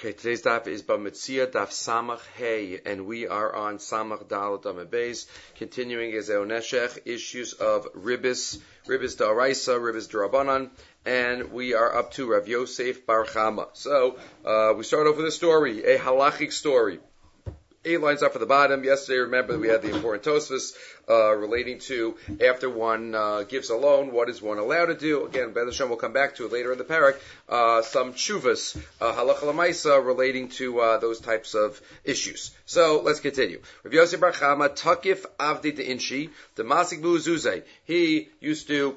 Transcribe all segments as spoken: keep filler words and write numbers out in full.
Okay, today's daf is Bamitzia daf Samach Hey, and we are on Samach Dalet Amud Beis, continuing as Eoneshech, issues of Ribis, Ribis D'Oraisa, Ribis D'Rabanan, and we are up to Rav Yosef Bar Chama. So, uh, we start off with a story, a halachic story. Eight lines up for the bottom. Yesterday, remember, we had the important Tosfos uh, relating to after one uh, gives a loan, what is one allowed to do? Again, B'ez Hashem will come back to it later in the parak. Uh, some tshuvas, uh, halacha l'maisa, relating to uh, those types of issues. So let's continue. Rav Yosef Bar Chama takif avdi de'inshi the masik bu'uzuzay. He used to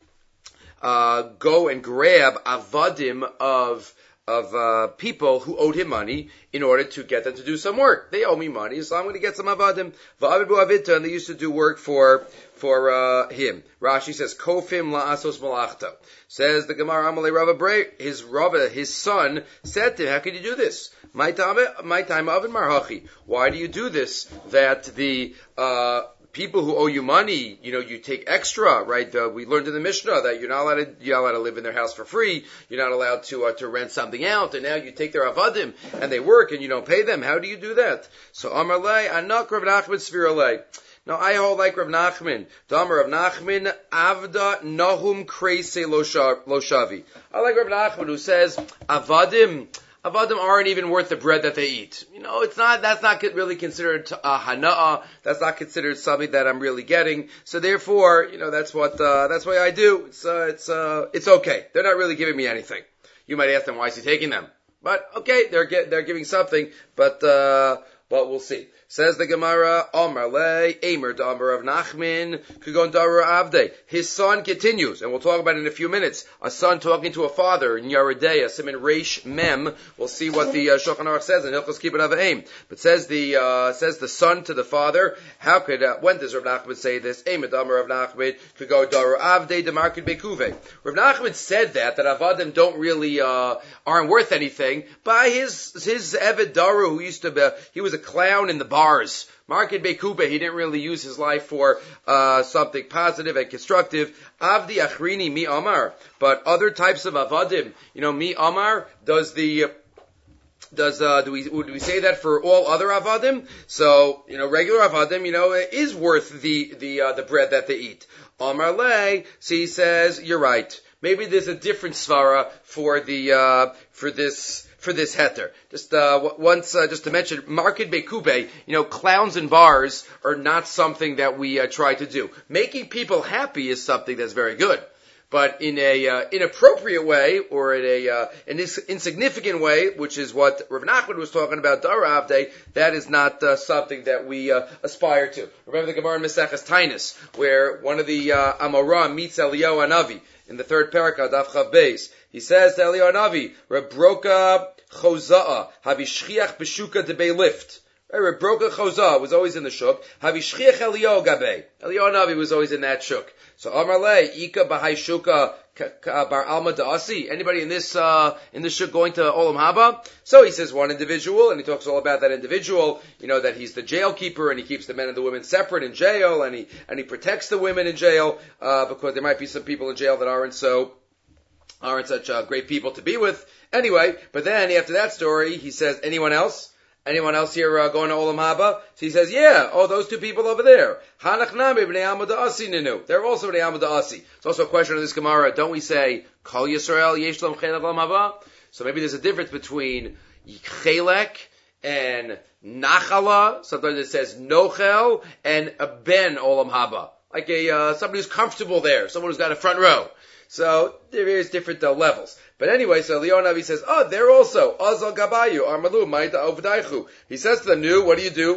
uh, go and grab avadim of. of uh, people who owed him money in order to get them to do some work. They owe me money, so I'm going to get some avadim. Va'avid bu avita, and they used to do work for for uh, him. Rashi says, Kofim la'asos malachta. Says the Gemara, Amalei Rava Brei, his Rava, his son, said to him, how could you do this? My time, my time avin marhachi. Why do you do this? That the uh people who owe you money, you know, you take extra, right? Uh, we learned in the Mishnah that you're not allowed to, you're not allowed to live in their house for free. You're not allowed to uh, to rent something out, and now you take their avadim and they work and you don't pay them. How do you do that? So Amar lei, anak Rav Nachman Sfira lei. Now I hold like Rav Nachman. The Amar Rav Nachman avda nahum kreise lo shavi. I like Rav Nachman who says avadim. Avadim aren't even worth the bread that they eat. You know, it's not, that's not really considered uh, hana'ah. That's not considered something that I'm really getting. So therefore, you know, that's what, uh, that's what I do. It's, uh, it's, uh, it's okay. They're not really giving me anything. You might ask them, why is he taking them? But, okay, they're get, they're giving something, but, uh, but we'll see. Says the Gemara, Omar le, Eimer Damar of Nachman, Kugon Dara Avde. His son continues, and we'll talk about it in a few minutes. A son talking to a father in Yaredeya, Siman Reish Mem. We'll see what the uh, Shulchan Aruch says, and Hilchos Kibbutz Avim. But says the uh, says the son to the father, how could uh, when does Rav Nachman say this? Eimer Damar of Nachman, Kugon Dara Avde, Demarkid Bekuve. Rav Nachman said that that Avadim don't really uh, aren't worth anything. By his his Eved Daru, who used to be, he was a clown in the bar. Market Bekube, he didn't really use his life for uh, something positive and constructive. Avdi Achrini Mi Amar, but other types of avadim, you know, Mi Amar does the does uh, do we do we say that for all other avadim? So you know, regular avadim, you know, is worth the the uh, the bread that they eat. Amar Le, so he says you're right. Maybe there's a different svara for the uh, for this. For this heter. Just, uh, once, uh, just to mention, Market Bekube, you know, clowns in bars are not something that we, uh, try to do. Making people happy is something that's very good. But in a, uh, inappropriate way, or in a, uh, an ins- insignificant way, which is what Rav Nachman was talking about, Dara Avdei, that is not, uh, something that we, uh, aspire to. Remember the Gemara in Maseches Tainus, where one of the, uh, Amoram meets Eliyahu Hanavi, in the third parakah, Daf Chav Beis. He says to Eliyahu Hanavi, Rebroka Choza'a, Havishchiach Beshuka Debei Lift. Rebroka Choza'a was always in the shuk. Havishchiach Eliyahu Gabei. Eliyahu Hanavi was always in that shuk. So Amar Le, Ika Bahai Shuka Bar Alma Da'asi. Anybody in this, uh, in this shuk going to Olam Haba? So he says one individual, and he talks all about that individual, you know, that he's the jail keeper, and he keeps the men and the women separate in jail, and he, and he protects the women in jail, uh, because there might be some people in jail that aren't so, aren't such uh, great people to be with. Anyway, but then after that story, he says, anyone else? Anyone else here uh, going to Olam Haba? So he says, yeah, oh, those two people over there. Hanach nami b'nei Alma da'asi ninu. They're also b'nei Alma da'asi. It's also a question of this Gemara. Don't we say, Kol Yisrael yesh lam chelek Olam Haba? So maybe there's a difference between chelek and nachala. Sometimes it says nochel and a ben Olam Haba. Like a, uh, somebody who's comfortable there. Someone who's got a front row. So there is different uh, levels. But anyway, so Eliyahu Hanavi says, oh, they're also Azal Gabayu, Armalu, Maida Ovdaichu. He says to them, new, what do you do?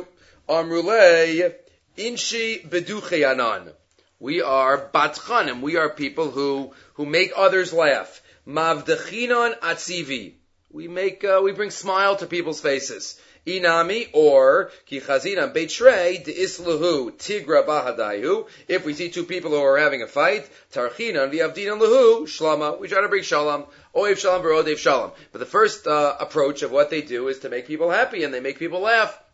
Amrulei, Inshi Beducheyanan. We are Batchanim. We are people who, who make others laugh. Mavdechinon Atzivi. We make, uh, we bring smile to people's faces. Inami, or ki chazinam beitrei de islahu tigra bahadayu. If we see two people who are having a fight, tarchinan v'avdinan lahu shlama. We try to bring shalom. Oev shalom v'rodev shalom. But the first uh, approach of what they do is to make people happy, and they make people laugh.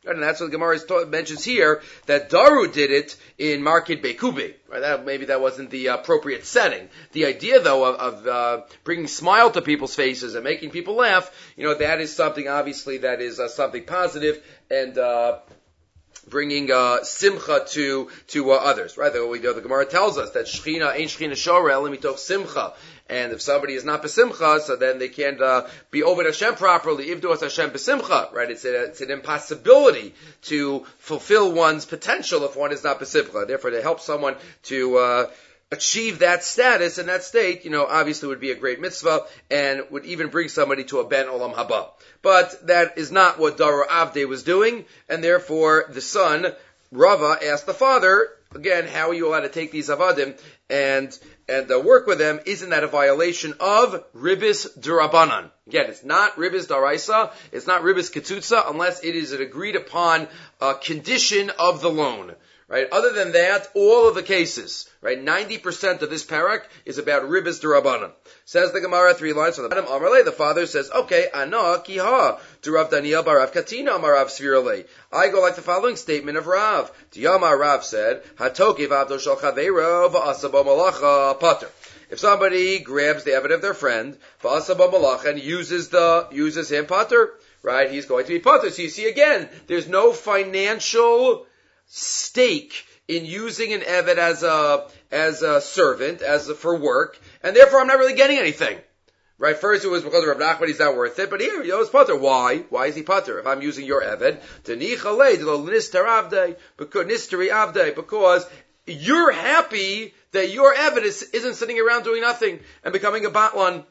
Right? And that's what the Gemara taught, mentions here, that Daru did it in Market Bekubi. Right? That, maybe that wasn't the appropriate setting. The idea, though, of, of uh, bringing smile to people's faces and making people laugh, you know, that is something, obviously, that is uh, something positive, and uh, bringing uh, simcha to to uh, others, right? The, we, the Gemara tells us that shechina ain't shechina shorel mitoch simcha, and if somebody is not besimcha, so then they can't uh, be over Hashem properly. Ivdu as Hashem besimcha, right? It's a, it's an impossibility to fulfill one's potential if one is not besimcha. Therefore, to help someone to uh, achieve that status and that state, you know, obviously would be a great mitzvah and would even bring somebody to a ben olam haba. But that is not what Daru Avdei was doing, and therefore the son, Rava, asked the father, again, how are you allowed to take these avadim and and uh, work with them? Isn't that a violation of ribis durabanan? Again, it's not ribis daraisa, it's not ribis ketutza, unless it is an agreed upon uh, condition of the loan. Right? Other than that, all of the cases, right, ninety percent of this parak is about ribis durabanan. Says the Gemara, three lines from the bottom, Amarle, the father says, okay, ana kiha, to Rav Daniel bar Rav Katina, Amarav Svirale. I go like the following statement of Rav. Tiyama Rav said, Hatokiv avdo shal chaveiro v'asabo malacha pater. If somebody grabs the evidence of their friend, v'asabo malacha, and uses the, uses him pater, right, he's going to be pater. So you see again, there's no financial stake in using an eved as a as a servant, as a, for work, and therefore I'm not really getting anything. Right? First it was because of Rav Nachman, he's not worth it, but here, you know, it's pater. Why? Why is he pater? If I'm using your eved, because you're happy that your eved is, isn't sitting around doing nothing and becoming a batlan.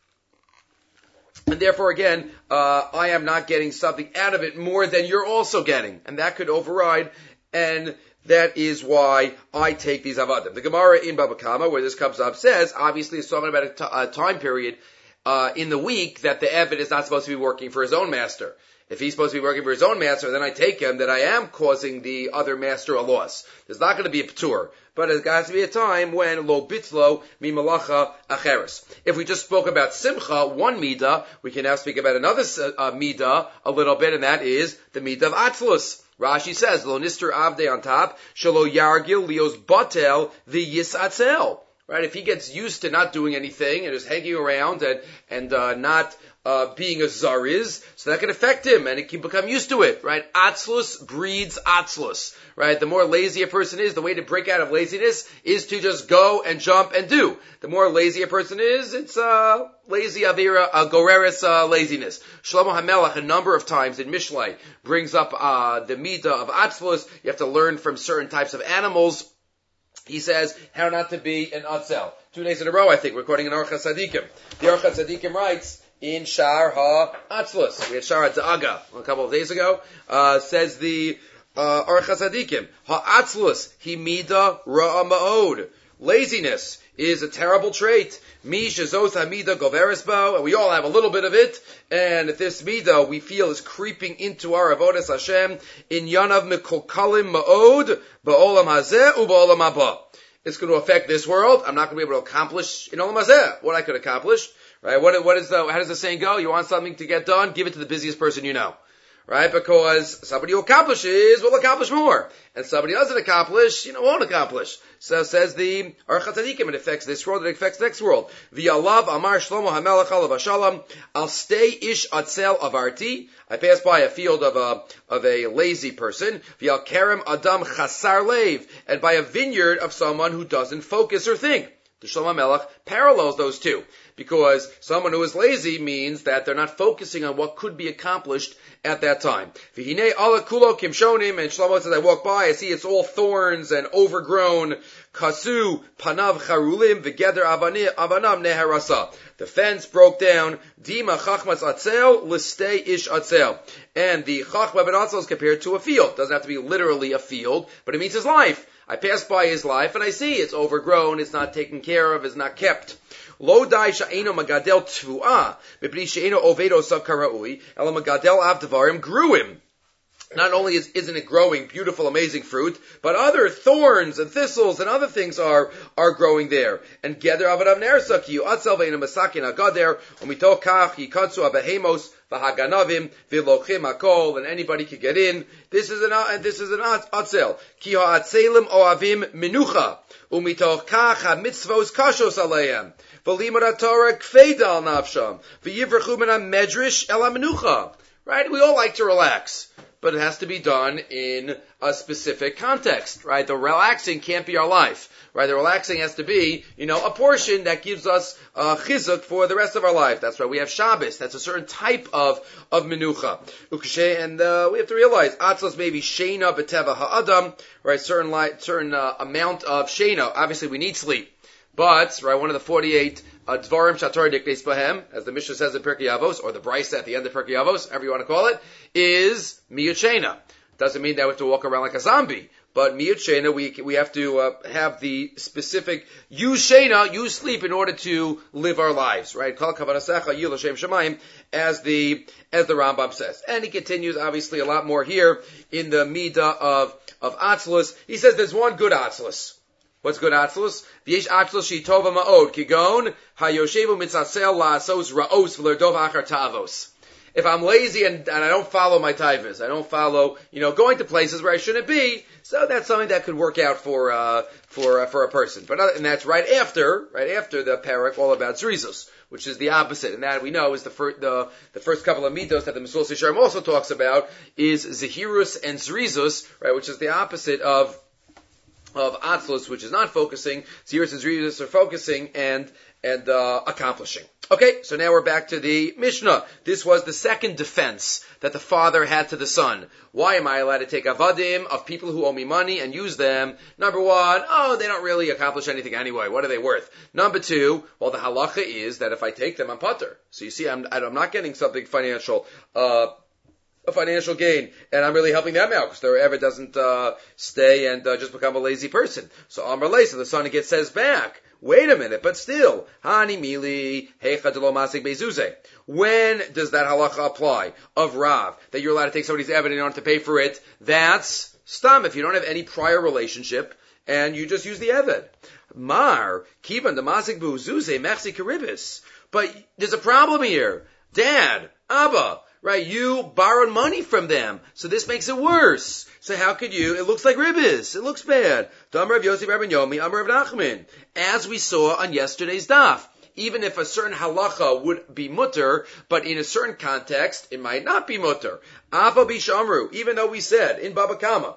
And therefore, again, uh, I am not getting something out of it more than you're also getting. And that could override, and that is why I take these avadim. The Gemara in Baba Kama, where this comes up, says, obviously it's talking about a, t- a time period uh, in the week that the Eved is not supposed to be working for his own master. If he's supposed to be working for his own master, then I take him that I am causing the other master a loss. There's not going to be a p'tur, but it has to be a time when lo bitlo mi malacha acheres. If we just spoke about simcha, one midah, we can now speak about another uh, midah a little bit, and that is the midah of atzlus. Rashi says, lo nister avde on top, shalo yargil lios batel the yisatzel. Right? If he gets used to not doing anything and is hanging around and, and, uh, not, uh, being a zariz, so that can affect him and he can become used to it, right? Atzlus breeds atzlus, right? The more lazy a person is, the way to break out of laziness is to just go and jump and do. The more lazy a person is, it's, uh, lazy avira, uh, goreris, uh, laziness. Shlomo HaMelech, a number of times in Mishlei, brings up, uh, the midah of atzlus. You have to learn from certain types of animals. He says how not to be an atzel. Two days in a row, I think, we're quoting an Orchas Tzadikim. The Orchas Tzadikim writes in Shar HaAtzlus. We had Shar HaDa'aga a couple of days ago. Uh, says the uh, Orchas Tzadikim, HaAtzlus hi mida ra'a ma'od. Laziness is a terrible trait. Mi shezos hamida goveres bo, and we all have a little bit of it. And if this midah we feel is creeping into our avodas Hashem, in yanav mikolkalim ma'od ba'olam hazeh u'ba'olam haba. It's going to affect this world. I'm not going to be able to accomplish in olam hazeh what I could accomplish. Right? What, what is the? How does the saying go? You want something to get done? Give it to the busiest person you know. Right? Because somebody who accomplishes will accomplish more. And somebody who doesn't accomplish, you know, won't accomplish. So says the Orchas Tzadikim, it affects this world, it affects the next world. V'yalav amar Shlomo HaMelech alav hashalom, I'll stay ish atzel avarti. I pass by a field of a, of a lazy person. V'yal kerem adam chasar lev. And by a vineyard of someone who doesn't focus or think. The Shlomo HaMelech parallels those two. Because someone who is lazy means that they're not focusing on what could be accomplished at that time. V'hinei ala kulo kimshonim, and Shlomo says, I walk by, I see it's all thorns and overgrown. Kasu panav charulim v'geder avanam neharasa. The fence broke down. Dima chachmas atzel listei ish atzel. And the chachma ben atzel is compared to a field. Doesn't have to be literally a field, but it means his life. I pass by his life and I see it's overgrown, it's not taken care of, it's not kept. Lo dai sha'eno magadel tvu'ah, mipni she'eno ovedo sav karaui, ela magadel av devarim grew him. not only is, isn't it growing beautiful, amazing fruit, but other thorns and thistles and other things are, are growing there. And Geder Avadav Nersa, Ki Yu'atzel Ve'inu Masakin HaGader, Umito Kach Yikatsu Abehemos V'Haganavim V'Lochim HaKol, and anybody could get in. This is an, uh, this is an Atzel. Ki Ha'atzelim Oavim Menucha, Umito Kach HaMitzvos Kashos Aleim, V'Limud HaTorah Kfeida Al Nafsham, V'Yivrechu Min HaMedrash El HaMenucha. Right? We all like to relax, but it has to be done in a specific context, right? The relaxing can't be our life, right? The relaxing has to be, you know, a portion that gives us uh, chizuk for the rest of our life. That's why we have Shabbos. That's a certain type of of menucha. And uh, we have to realize, atzlos maybe sheina b'teva ha'adam, right? Certain light, certain uh, amount of sheina. Obviously, we need sleep, but right, one of the forty-eight Uh, Dvarim Shator Diknes Bahem, as the Mishnah says in Pirkei Avos, or the Brisa at the end of Pirkei Avos, however you want to call it, is Miyut Sheina. Doesn't mean that we have to walk around like a zombie, but Miyut Sheina, we, we have to uh, have the specific, use Sheina, use sleep in order to live our lives, right? Kol Kavanasecha Yil Hashem Shemayim, as the, as the Rambam says. And he continues, obviously, a lot more here in the Midah of, of Atzlus. He says there's one good Atzlus. What's good atzlus? V'yesh atzlus she tova ma'od kigon hayoshevu mitzasel la'asos ra'os v'lerdov achar tavos. If I'm lazy and, and I don't follow my taivas, I don't follow, you know, going to places where I shouldn't be, so that's something that could work out for uh, for uh, for a person. But other, and that's right after, right after the parak all about zrizus, which is the opposite, and that we know is the first the the first couple of midos that the Mesulas Yesharim also talks about is zehirus and zrizus, right, which is the opposite of. of Atzlus, which is not focusing. Zirus and Zrizus are focusing and and uh, accomplishing. Okay, so now we're back to the Mishnah. This was the second defense that the father had to the son. Why am I allowed to take avadim of people who owe me money and use them? Number one, oh, they don't really accomplish anything anyway. What are they worth? Number two, well, the halacha is that if I take them, I'm putter. So you see, I'm, I'm not getting something financial, uh, a financial gain, and I'm really helping them out because their ever doesn't uh, stay and uh, just become a lazy person. So Amar Lei, so the son gets says back, wait a minute, but still, Hani Mili Heicha Delo Masik Bezuze. When does that halacha apply of Rav that you're allowed to take somebody's evidence in order to pay for it? That's stam if you don't have any prior relationship and you just use the eved. Mar Kiban the Masik Bezuze Mechsi Karibis. But there's a problem here, Dad, Abba. Right, you borrowed money from them, so this makes it worse. So how could you? It looks like ribbis. It looks bad. Damar of Yosef Rabban Yomi, Amar of Nachman. As we saw on yesterday's daf, even if a certain halacha would be mutter, but in a certain context, it might not be mutter. Afa bishamru, even though we said in Baba Kama,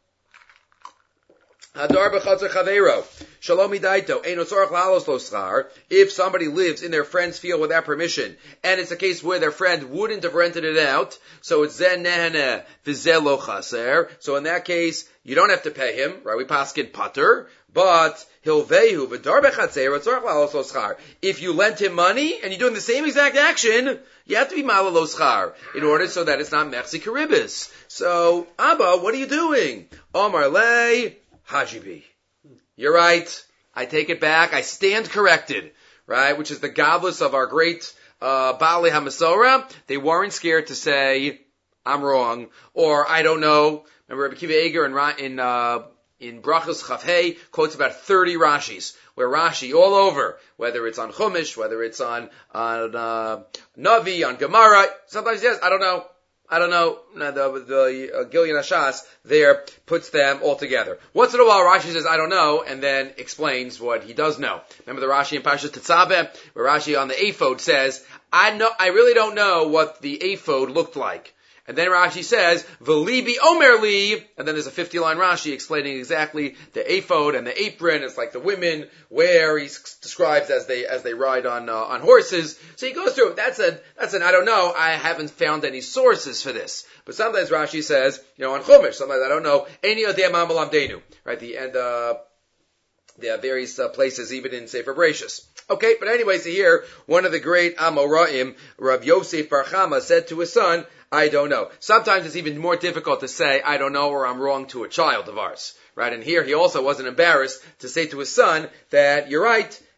Hadar b'chatzer chaveiro, shalom idaito, eino tzorach lalos lo schar. If somebody lives in their friend's field without permission, and it's a case where their friend wouldn't have rented it out, so it's zen nehene v'zel lo chaser. So in that case, you don't have to pay him, right? We paskin pater, but hilvehu v'dar b'chatzer tzorach lalos lo schar. If you lent him money and you're doing the same exact action, you have to be malal lo schar in order so that it's not mechsi karibis. So Abba, what are you doing? Omar lei. Hajibi. You're right. I take it back. I stand corrected. Right? Which is the godless of our great uh, Baalei HaMasorah. They weren't scared to say, I'm wrong, or I don't know. Remember Rabbi Akiva Eger in, in, uh, in Brachos Chavhei quotes about thirty Rashis, where Rashi all over, whether it's on Chumash, whether it's on, on uh, Navi, on Gemara, sometimes he says, I don't know. I don't know, the, the uh, Gilyon Hashas there puts them all together. Once in a while, Rashi says, I don't know, and then explains what he does know. Remember the Rashi in Parshas Tetzaveh, where Rashi on the ephod says, I know, I really don't know what the ephod looked like. And then Rashi says, V'libi omer li, and then there's a fifty-line Rashi explaining exactly the ephod and the apron. It's like the women wear. He describes as they as they ride on uh, on horses. So he goes through. That's a that's an I don't know. I haven't found any sources for this. But sometimes Rashi says, you know, on Chumash. Sometimes I don't know. Any of them amalamdenu. Right. The and uh, the various uh, places, even in Sefer Bereshis. Okay. But anyways, here one of the great Amoraim, Rav Yosef Bar Chama, said to his son, I don't know. Sometimes it's even more difficult to say, I don't know, or I'm wrong to a child of ours. Right? And here he also wasn't embarrassed to say to his son that, you're right,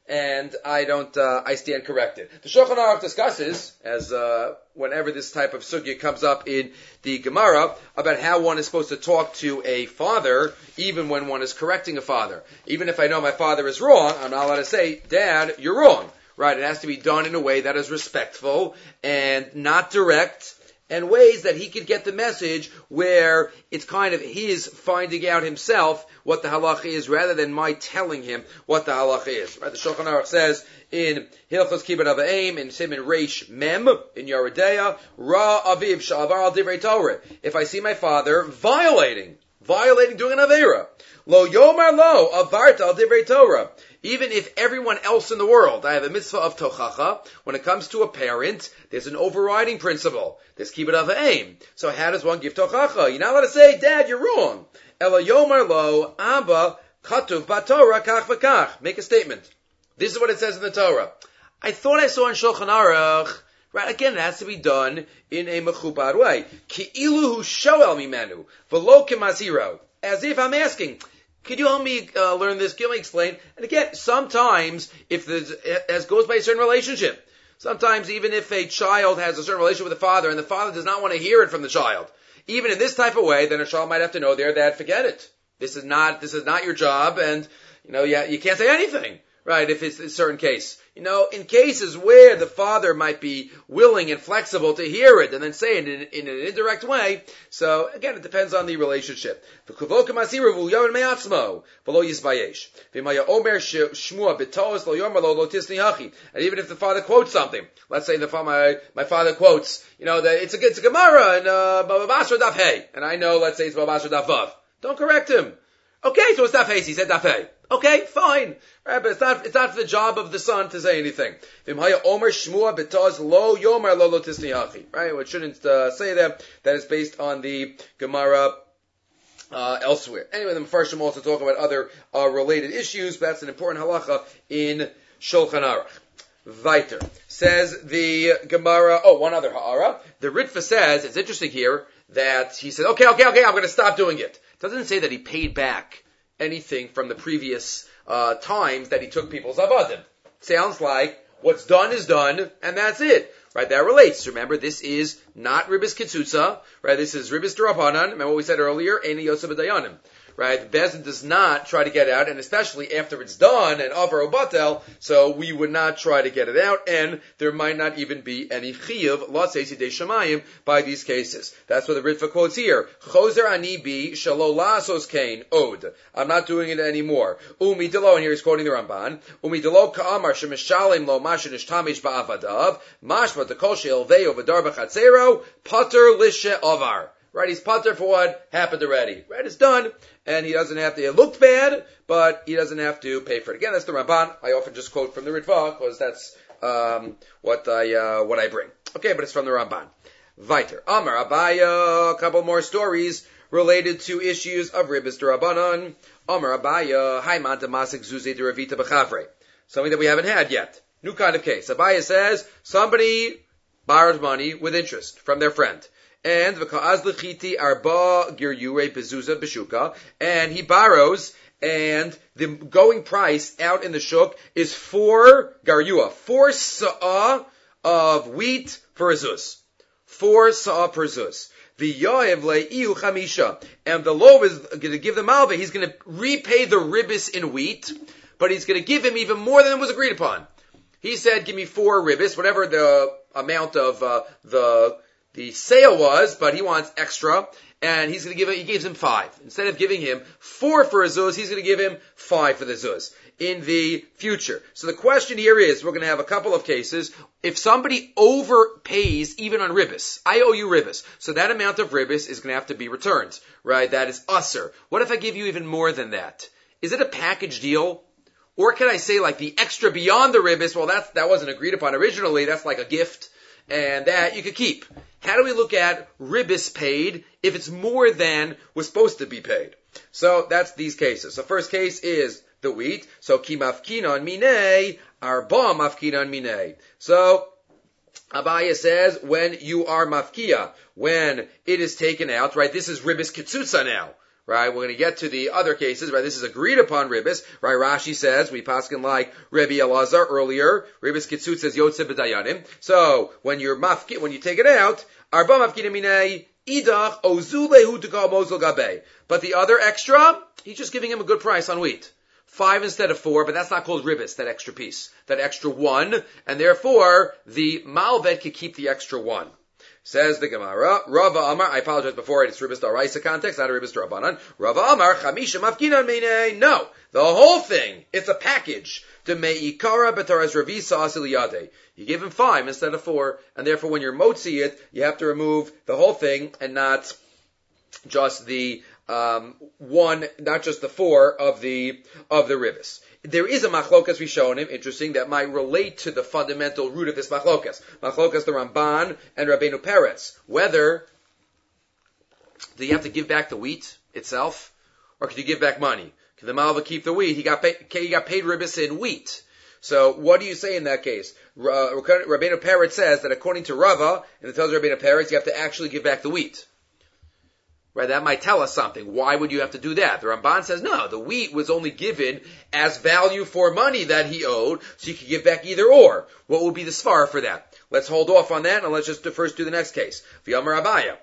and I don't, uh, I stand corrected. The Shulchan Aruch discusses, as uh, whenever this type of sugya comes up in the Gemara, about how one is supposed to talk to a father, even when one is correcting a father. Even if I know my father is wrong, I'm not allowed to say, Dad, you're wrong. Right? It has to be done in a way that is respectful and not direct, and ways that he could get the message where it's kind of his finding out himself what the halacha is rather than my telling him what the halacha is. Right? The Shulchan Aruch says in Hilchos Kibbutz Avim in Siman Reish Mem in Yeridea, Ra Aviv Sha'avar al Divrei Torah. If I see my father violating, violating, doing an Aveira, Lo Yomar Lo Avarta al Divrei Torah. Even if everyone else in the world, I have a mitzvah of tochacha, when it comes to a parent, there's an overriding principle. There's kibbut av ha'em. So how does one give tochacha? You're not allowed to say, Dad, you're wrong. Ela yomar lo, Abba, katuv b'Torah kach v'kach. Make a statement. This is what it says in the Torah. I thought I saw in Shulchan Aruch, right, again, it has to be done in a mechubad way. Ki'ilu hu shoel mimenu, v'lo kemaziro. As if I'm asking, could you help me uh, learn this? Can you explain? And again, sometimes, if there's, as goes by a certain relationship, sometimes even if a child has a certain relationship with the father and the father does not want to hear it from the child, even in this type of way, then a child might have to know there that forget it. This is not, this is not your job, and, you know, yeah, you can't say anything, right, if it's a certain case. You know, in cases where the father might be willing and flexible to hear it and then say it in, in an indirect way, so again, it depends on the relationship. And even if the father quotes something, let's say the my, my father quotes, you know, that it's a, it's a Gemara in uh, Baba Basra Daf Hey, and I know, let's say it's Baba Basra Daf Vav. Don't correct him. Okay, so it's Daf Hey, he said Daf Hey. Okay, fine. Right, but it's not, it's not the job of the son to say anything. Right, we shouldn't uh, say that. That is based on the Gemara uh, elsewhere. Anyway, the Mefarshim also talk about other uh, related issues, but that's an important halacha in Shulchan Aruch. Weiter. Says the Gemara, oh, one other ha'ara. The Ritva says, it's interesting here, that he said, okay, okay, okay, I'm going to stop doing it. It doesn't say that he paid back anything from the previous uh, times that he took people's avadim. Sounds like what's done is done, and that's it. Right, that relates. Remember, this is not Ribis Kitsutza, right? This is Ribis Durabanan. Remember what we said earlier? Eni Yosef B'Dayanim. Right, the Bezdin does not try to get out, and especially after it's done and Avar Obatel, so we would not try to get it out, and there might not even be any Chiyuv, Latseisi De Shamayim, by these cases. That's what the Ritva quotes here. Choser ani bi shalo lasos kain od. I'm not doing it anymore. Umi delo, and here he's quoting the Ramban. Umi delo ka'amar shemishalim lo mashin ishtamish ba'avadav, mashma dekol she'ilveo v'dar b'chatzero, pater lishe avar. Right, he's pater for what happened already. Right, it's done, and he doesn't have to, it looked bad, but he doesn't have to pay for it. Again, that's the Ramban. I often just quote from the Ritva, because that's um, what I uh, what I bring. Okay, but it's from the Ramban. Weiter. Amar Abaya, a couple more stories related to issues of Ribis Durabanan. Amar Abaya, Haiman Damasik Zuze Deravita B'Chavre. Something that we haven't had yet. New kind of case. Abaya says, somebody borrowed money with interest from their friend. And v'ka'az l'chiti arba giryure bezuza b'shuka, and he borrows, and the going price out in the shuk is four garyua, four sa'ah of wheat for a zuz, four sa'ah per zuz. The yoev le'iu chamisha, and the lov is going to give the malva. He's going to repay the ribis in wheat, but he's going to give him even more than was agreed upon. He said, "Give me four ribis, whatever the amount of uh, the." The sale was, but he wants extra, and he's going to give it, he gives him five. Instead of giving him four for a zuz, he's going to give him five for the zuz in the future. So the question here is, we're going to have a couple of cases. If somebody overpays even on ribis, I owe you ribis, so that amount of ribis is going to have to be returned, right? That is usser. What if I give you even more than that? Is it a package deal? Or can I say like the extra beyond the ribis, well, that's, that wasn't agreed upon originally, that's like a gift, and that you could keep. How do we look at ribis paid if it's more than was supposed to be paid? So that's these cases. So first case is the wheat. So ki mafkinan minei, arba mafkinan minei. So Abaya says when you are mafkia, when it is taken out, right? This is ribis kitsutza now. Right, we're going to get to the other cases, right? This is agreed upon ribis, right? Rashi says, we paskin like Rabbi Elazar earlier, ribis kitzut says yotze b'dayanim. So, when you're mafki, when you take it out, arba mafkinim minei, idach ozulehu tukal mozul gabe. But the other extra, he's just giving him a good price on wheat. Five instead of four, but that's not called ribis, that extra piece, that extra one, and therefore, the malvet can keep the extra one. Says the Gemara, Rava Amar, I apologize before it, it's Ribis D'Oraisa context, not a Ribis D'Rabanan. Rava Amar, Chamisha Mafkinan Meinei. No, the whole thing, it's a package. To Me'ikara B'Taras Ravisa Asiliyade. You give him five instead of four, and therefore when you're motzi it, you have to remove the whole thing and not just the um, one, not just the four of the of the Ribis. There is a machlokas Rishonim, interesting, that might relate to the fundamental root of this machlokas. Machlokas the Ramban and Rabbeinu Peretz. Whether, do you have to give back the wheat itself? Or can you give back money? Can the Malva keep the wheat? He got paid, he got paid ribis in wheat. So what do you say in that case? Uh, Rabbeinu Peretz says that according to Rava, and it tells Rabbeinu Peretz, you have to actually give back the wheat. Right, that might tell us something. Why would you have to do that? The Ramban says, no, the wheat was only given as value for money that he owed, so you could give back either or. What would be the svara for that? Let's hold off on that, and let's just first do the next case. V'yamar Abaya.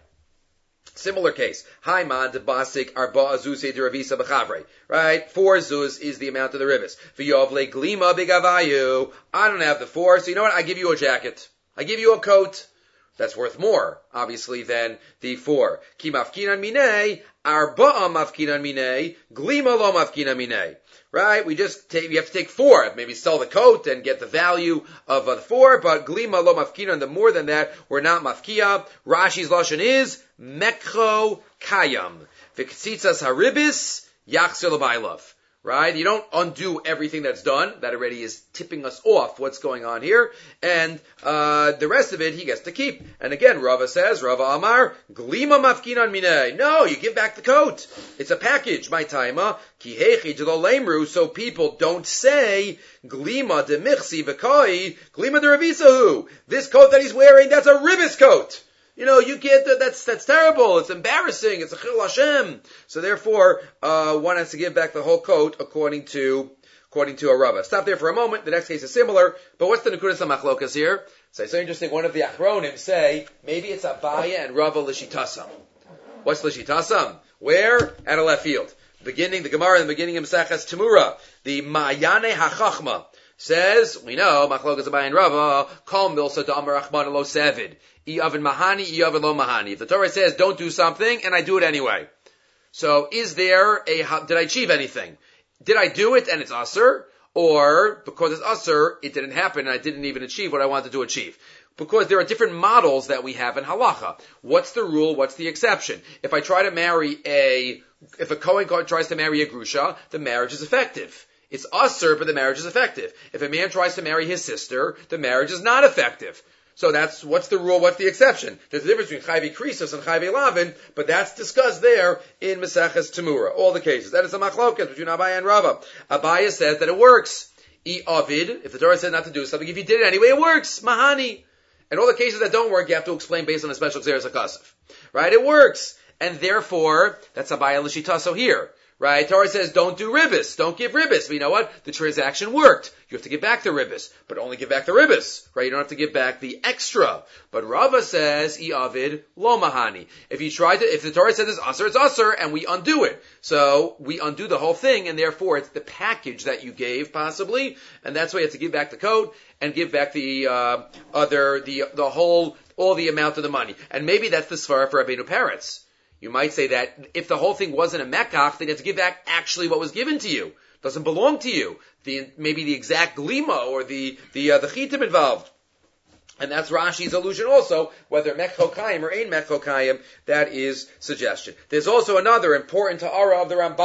Similar case. Haiman de basik arba azuse de ravisa b'chavre. Right? Four zuz is the amount of the ribis. V'yovle glima b'gavayu. I don't have the four, so you know what? I give you a jacket. I give you a coat. That's worth more, obviously, than the four. Ki mafkinan minei, arba'a mafkinan minei, glima lo mafkinan minei. Right? We just take, we have to take four. Maybe sell the coat and get the value of uh, the four, but glima lo mafkinan, the more than that, we're not mafkia. Rashi's lashon is, mekcho kayam. V'ktsitzas haribis, yachzir l'bailov. Right? You don't undo everything that's done. That already is tipping us off what's going on here. And uh the rest of it, he gets to keep. And again, Rava says, Rava Amar, Glima mafkinan minei. No, you give back the coat. It's a package, my taima. Ki hechi jelo lemru, so people don't say, Glima de michsi v'koi, Glima de ravisahu. This coat that he's wearing, that's a ribis coat. You know, you can't, that's, that's terrible, it's embarrassing, it's a chil Hashem. So therefore, uh, one has to give back the whole coat according to, according to a Rava. Stop there for a moment, the next case is similar, but what's the Nekudas HaMachlokas here? So it's so interesting, one of the Achronim say, maybe it's Abaya and Rava Lishitasam. What's Lishitasam? Where? At a left field. Beginning, the Gemara in the beginning of Maseches Temura, the Ma'ayane HaChachma, says, we know, Machlokas Abaya and Rava, Kol Milsa Da'amar Achman Lo Sevid. Iyavin mahani, iyavin lo mahani. If the Torah says don't do something, and I do it anyway. So, is there a, did I achieve anything? Did I do it and it's usher? Or, because it's usher, it didn't happen and I didn't even achieve what I wanted to achieve? Because there are different models that we have in halacha. What's the rule? What's the exception? If I try to marry a, if a Kohen tries to marry a grusha, the marriage is effective. It's usher, but the marriage is effective. If a man tries to marry his sister, the marriage is not effective. So that's, what's the rule, what's the exception? There's a difference between Chayvi Krisos and Chayvi Lavin, but that's discussed there in Maseches Temura. All the cases. That is a machlokas between Abaya and Rava. Abaya says that it works. I Avid, if the Torah says not to do something, if you did it anyway, it works. Mahani. And all the cases that don't work, you have to explain based on a special Xeris HaKasif. Right? It works. And therefore, that's Abaya L'shitaso here. Right? Torah says don't do ribis, don't give ribis. But you know what? The transaction worked. You have to give back the ribis, but only give back the ribis. Right? You don't have to give back the extra. But Rava says, I'avid lo mahani. If you try to, if the Torah says it's usher, it's usher, and we undo it. So we undo the whole thing, and therefore it's the package that you gave, possibly, and that's why you have to give back the coat and give back the uh, other, the the whole, all the amount of the money. And maybe that's the svara for Rabbeinu Peretz. You might say that if the whole thing wasn't a mekach, then you have to give back actually what was given to you. It doesn't belong to you. The, maybe the exact glima or the, the, uh, the chitim involved. And that's Rashi's allusion also, whether mekcho kayim or ein mekcho kayim, that is suggestion. There's also another important ta'ara of the Ramban.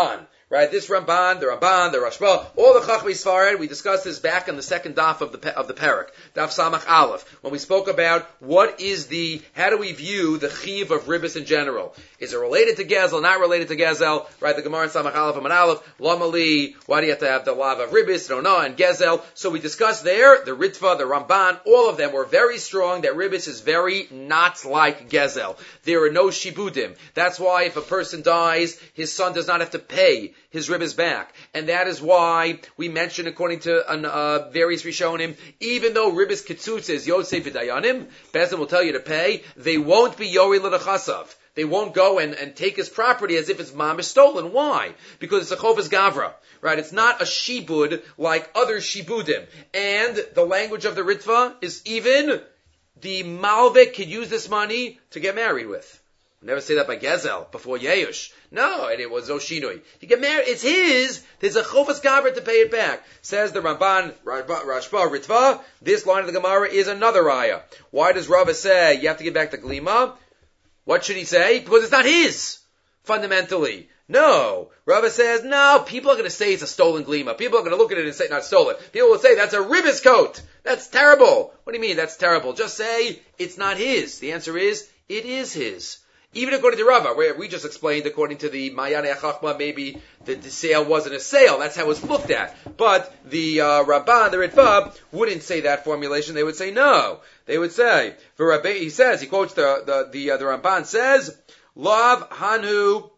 Right, this Ramban, the Ramban, the Rashba, all the Chachmei Sfarad, we discussed this back in the second daf of the of the parak, daf Samach Aleph, when we spoke about what is the, how do we view the chiv of ribis in general? Is it related to Gezel, not related to Gezel? Right, the Gemara in Samach Aleph and Aleph, Lamali, why do you have to have the lav of ribis, no, no, and Gezel? So we discussed there, the Ritva, the Ramban, all of them were very strong that ribis is very not like Gezel. There are no shibudim. That's why if a person dies, his son does not have to pay his ribis back. And that is why we mentioned, according to uh, various Rishonim, even though ribis kitzutz is Yosef v'dayanim, Bezin will tell you to pay, they won't be yori l'dachasav. They won't go and, and take his property as if it's mamish stolen. Why? Because it's a chovas gavra. Right? It's not a shibud like other shibudim. And the language of the Ritva is even the malvik could use this money to get married with. Never say that by Gezel, before Yeush. No, and it was Oshinoi. You get married, it's his, there's a Chofas Gavra to pay it back. Says the Ramban, Rashba, Ritva, this line of the Gemara is another raya. Why does Rava say you have to give back the Glima? What should he say? Because it's not his, fundamentally. No. Rava says, no, people are going to say it's a stolen Glima. People are going to look at it and say, not stolen. People will say, that's a ribis coat. That's terrible. What do you mean, that's terrible? Just say, it's not his. The answer is, it is his. Even according to Rava, where we just explained, according to the Mayane Chachma, maybe the, the sale wasn't a sale. That's how it was looked at. But the uh, Rabban, the Ritva, wouldn't say that formulation. They would say no. They would say, for Rabbi, he says, he quotes the the the, uh, the Ramban says, Lav Hanu.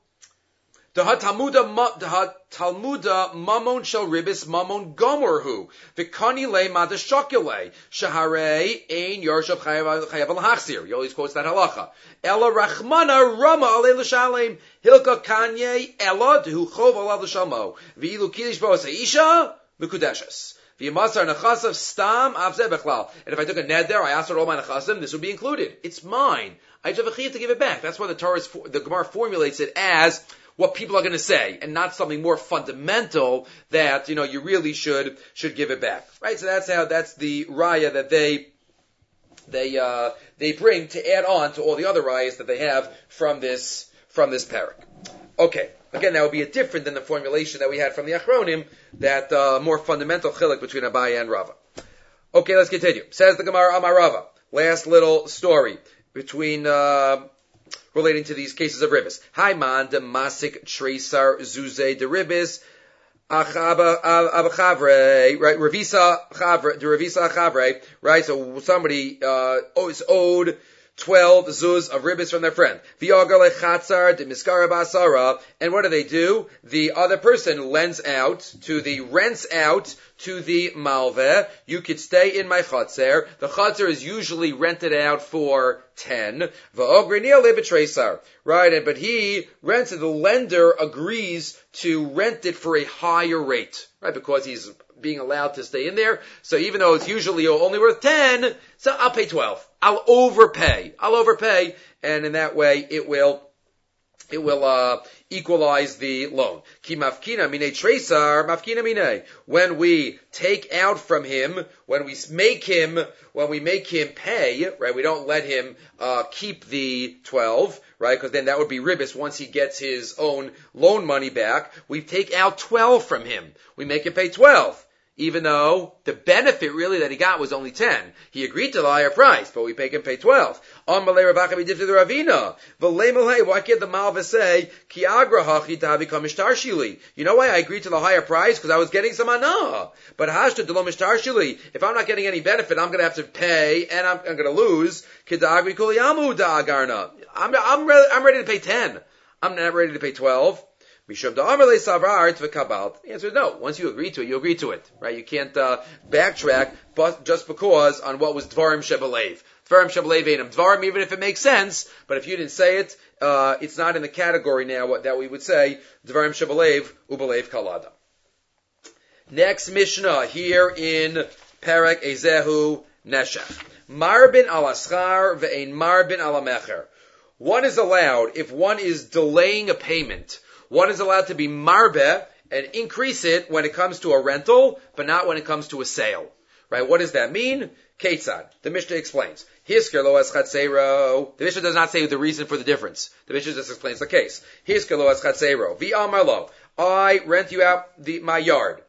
The Talmuda, the Talmuda, Mamon shel ribis, Mamon gomorhu. V'kani le madashokile. Shaharei ein yorshav chayav al-hachzir. He always quotes that halacha. Ela rachmana rama alei l'shalem. Hilka kanye ela dehu chov alav l'shalmo. V'ilu kilish bo seisha, mekudeshes. V'yamasar nechasav stam avzeh bechlal. And if I took a ned there, I asked for all my nechasim, this would be included. It's mine. I just have a chiyuv to give it back. That's why the Torah, the Gemara formulates it as what people are going to say, and not something more fundamental that, you know, you really should, should give it back. Right? So that's how, that's the raya that they, they, uh, they bring to add on to all the other rayas that they have from this, from this parak. Okay. Again, that would be a different than the formulation that we had from the Achronim, that, uh, more fundamental chilek between Abaye and Rava. Okay, let's continue. Says the Gemara Amar Rava. Last little story between, uh, relating to these cases of ribis. Haiman de masik tresar zuze de ribis abachavre, right? Revisa chavre, de revisa chavre, right? So somebody uh, is owed twelve zuz of ribis from their friend. V'yagar lechatzar de miskara basara, and what do they do? The other person lends out to the rents out to the malveh. You could stay in my chatzer. The chatzer is usually rented out for ten. Right, and but he rents it. The lender agrees to rent it for a higher rate, right? Because he's being allowed to stay in there. So even though it's usually only worth ten, so I'll pay twelve. I'll overpay. I'll overpay, and in that way it will it will uh equalize the loan. Ki mafkina mine tresar, mafkina mine. When we take out from him, when we make him, when we make him pay, right? We don't let him uh keep the twelve, right? Because then that would be ribis once he gets his own loan money back. We take out twelve from him. We make him pay twelve. Even though the benefit really that he got was only ten. He agreed to the higher price, but we make him pay twelve. On Malay Ravaka we did to the Ravina. V'lei Malay, why can't the Malva say, Ki agra hachi tavi kamishtar shili? You know why I agreed to the higher price? Because I was getting some anah. But hashta de lo mishtar shili. If I'm not getting any benefit, I'm going to have to pay, and I'm, I'm going to lose. Kidagri kuliyamu da'agarna. I'm, I'm, re- I'm ready to pay ten. I'm not ready to pay twelve. The answer is no. Once you agree to it, you agree to it, right? You can't uh, backtrack, but just because on what was Dvarim Shebelev. Dvarim Shebelev Einam Dvarim, even if it makes sense, but if you didn't say it, uh, it's not in the category now what, that we would say Dvarim Shebelev Ubelev Kalada. Next Mishnah here in Perek Ezehu Neshech. Marbin al Aschar ve'ein Marbin al Amecher. One is allowed if one is delaying a payment. One is allowed to be marbeh and increase it when it comes to a rental, but not when it comes to a sale. Right? What does that mean? Ketzad. The Mishnah explains. Hisker lo es chatzero. The Mishnah does not say the reason for the difference. The Mishnah just explains the case. Hisker lo es chatzero. Vi amar lo. I rent you out the, my yard.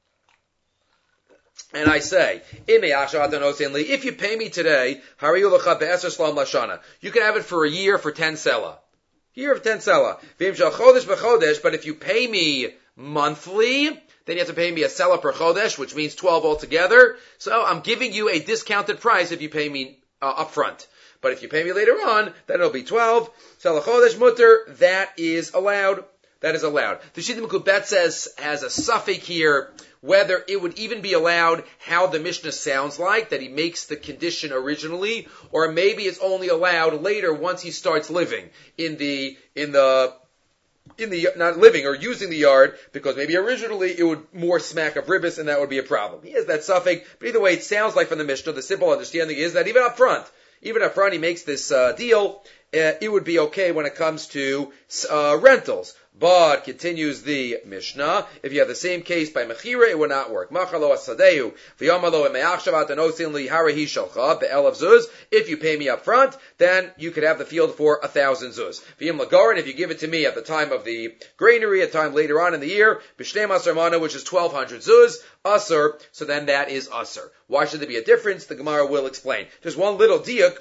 And I say, if you pay me today, you can have it for a year for ten selah. Year of ten selah. But if you pay me monthly, then you have to pay me a selah per chodesh, which means twelve altogether. So I'm giving you a discounted price if you pay me uh, up front. But if you pay me later on, then it'll be twelve. Selah chodesh mutter, that is allowed. That is allowed. The Shita Mekubet says, has a suffix here, whether it would even be allowed how the Mishnah sounds like, that he makes the condition originally, or maybe it's only allowed later once he starts living in the, in the, in the, not living or using the yard, because maybe originally it would more smack of ribbis and that would be a problem. He has that suffix, but either way it sounds like from the Mishnah, the simple understanding is that even up front, even up front he makes this uh, deal, uh, it would be okay when it comes to uh, rentals. But, continues the Mishnah, if you have the same case by Mechira, it would not work. If you pay me up front, then you could have the field for a thousand zuz. If you give it to me at the time of the granary, a time later on in the year, which is twelve hundred zuz, asur, so then that is asur. Why should there be a difference? The Gemara will explain. Just one little diuk,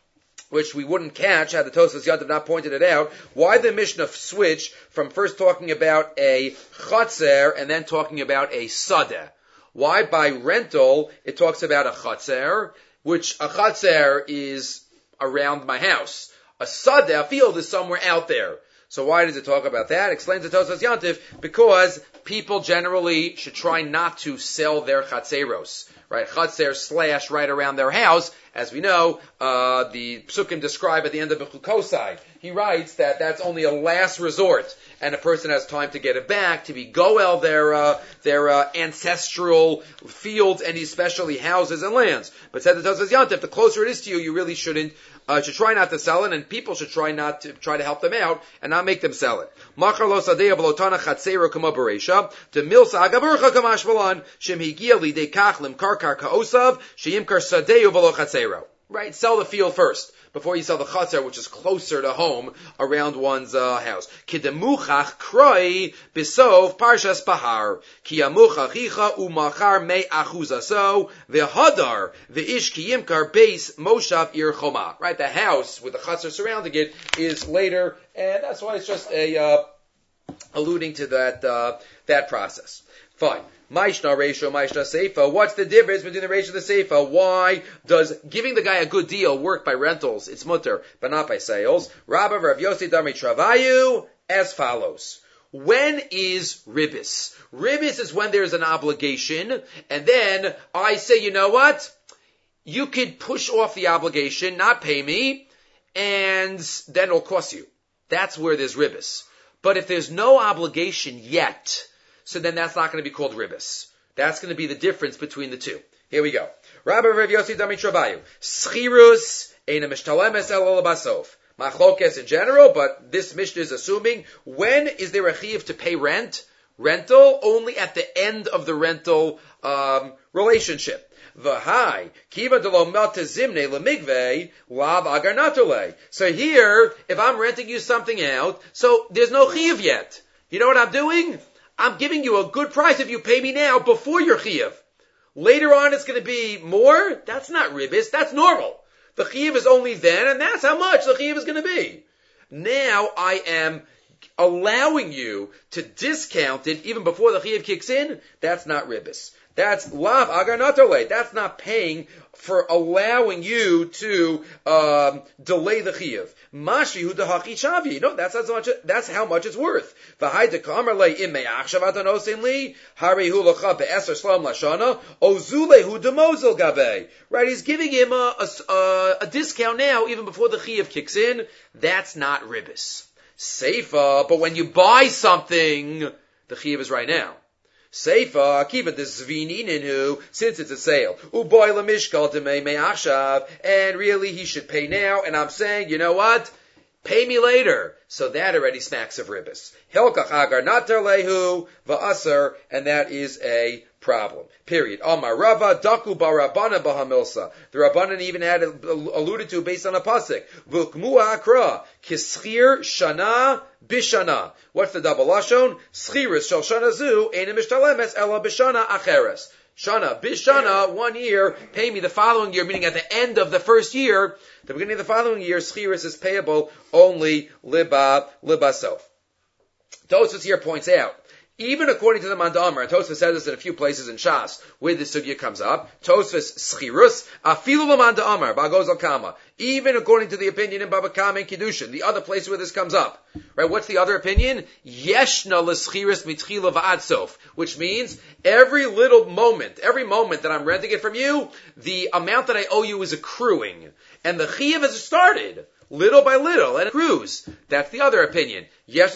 which we wouldn't catch had the Tosfos Yantav not pointed it out, why the Mishnah switch from first talking about a chatzer and then talking about a sadeh. Why by rental it talks about a chatzer, which a chatzer is around my house. A sadeh, a field, is somewhere out there. So why does it talk about that? Explains the Tosfos Yantav, because people generally should try not to sell their chatzeros. Right, chatzer slash right around their house. As we know, uh, the Psukim describe at the end of Bechukosai. He writes that that's only a last resort, and a person has time to get it back, to be goel their uh, their uh, ancestral fields and especially houses and lands. But said the Tosfos Yantav, the closer it is to you, you really shouldn't uh, should try not to sell it, and people should try not to try to help them out and not make them sell it. Machar lo sadeh b'lotana chatzero kama bereisha to milsa agaburcha kamash v'lan shem higia lidei kach limkarkar ka'osav sheyimkar sadeu v'lo chatzero. Right, sell the field first before you sell the chatzer, which is closer to home around one's uh, house. Kidemuchach kroi bisov parshas bahar kiyamuchach icha umachar me achuzaso vehadar veish kiyimkar beis moshav ir choma. Right, the house with the chatzer surrounding it is later, and that's why it's just a uh, alluding to that uh, that process. Fine. Maishna Reisha, Maishna Seifa. What's the difference between the Reisha and the Seifa? Why does giving the guy a good deal work by rentals? It's mutter, but not by sales. Rabba Rav Yossi Dami Travayu as follows. When is ribis? Ribis is when there's an obligation, and then I say, you know what? You could push off the obligation, not pay me, and then it'll cost you. That's where there's ribis. But if there's no obligation yet, so then that's not going to be called ribis. That's going to be the difference between the two. Here we go. Rabbi Rav Yossi Dami Travayu. Schirus eina mishtalemes el alabasof. Machlokes in general, but this Mishnah is assuming, when is there a chiyuv to pay rent? Rental only at the end of the rental um, relationship. V'hai kiva delo melta zimne lemigvei lav agar natole. So here, if I'm renting you something out, so there's no chiyuv yet. You know what I'm doing? I'm giving you a good price if you pay me now before your chiyuv. Later on it's going to be more. That's not ribis. That's normal. The chiyuv is only then, and that's how much the chiyuv is going to be. Now I am allowing you to discount it even before the chiyuv kicks in. That's not ribis. That's lav agar natole. That's not paying for allowing you to um, delay the chiyuv. Mashi hu dehaki chavi. No, that's how much. That's how much it's worth. V'hai dekamer le im me'achshav atanosin li hari hu lacha be'eser shlam lashana ozule hu demozel gabe. Right, he's giving him a, a, a discount now, even before the chiyuv kicks in. That's not ribis. Seifa, but when you buy something, the chiyuv is right now. Seifa, kiva the zvinininu, since it's a sale. Uboy lamishkal demei me'achshav, and really he should pay now, and I'm saying, you know what? pay me later. So that already smacks of ribbis. Hilkach agar nater lehu va'aser, and that is a problem. Period. Amar Rava daku barabana bahamilsa. The Rabbanan even had alluded to based on a pasuk. V'ukmu akra kischir shana bishana. What's the double lashon? Schiris shel shana zu eina mishtalemes ela bishana acheres. Shana bishana, one year, pay me the following year, meaning at the end of the first year, the beginning of the following year, schiris is payable only liba libasof. Tosfos here points out, even according to the Mandamar, and Tosfos says this in a few places in Shas, where the sugya comes up, Tosfos schirus, afilu l'manda amar, ba'goz al kama. Even according to the opinion in Baba Kama and Kiddushin, the other place where this comes up. Right, what's the other opinion? Yeshna l'schiris mitchila va'ad sof, which means every little moment, every moment that I'm renting it from you, the amount that I owe you is accruing. And the chiyuv has started. Little by little, and it accrues. That's the other opinion. Yes,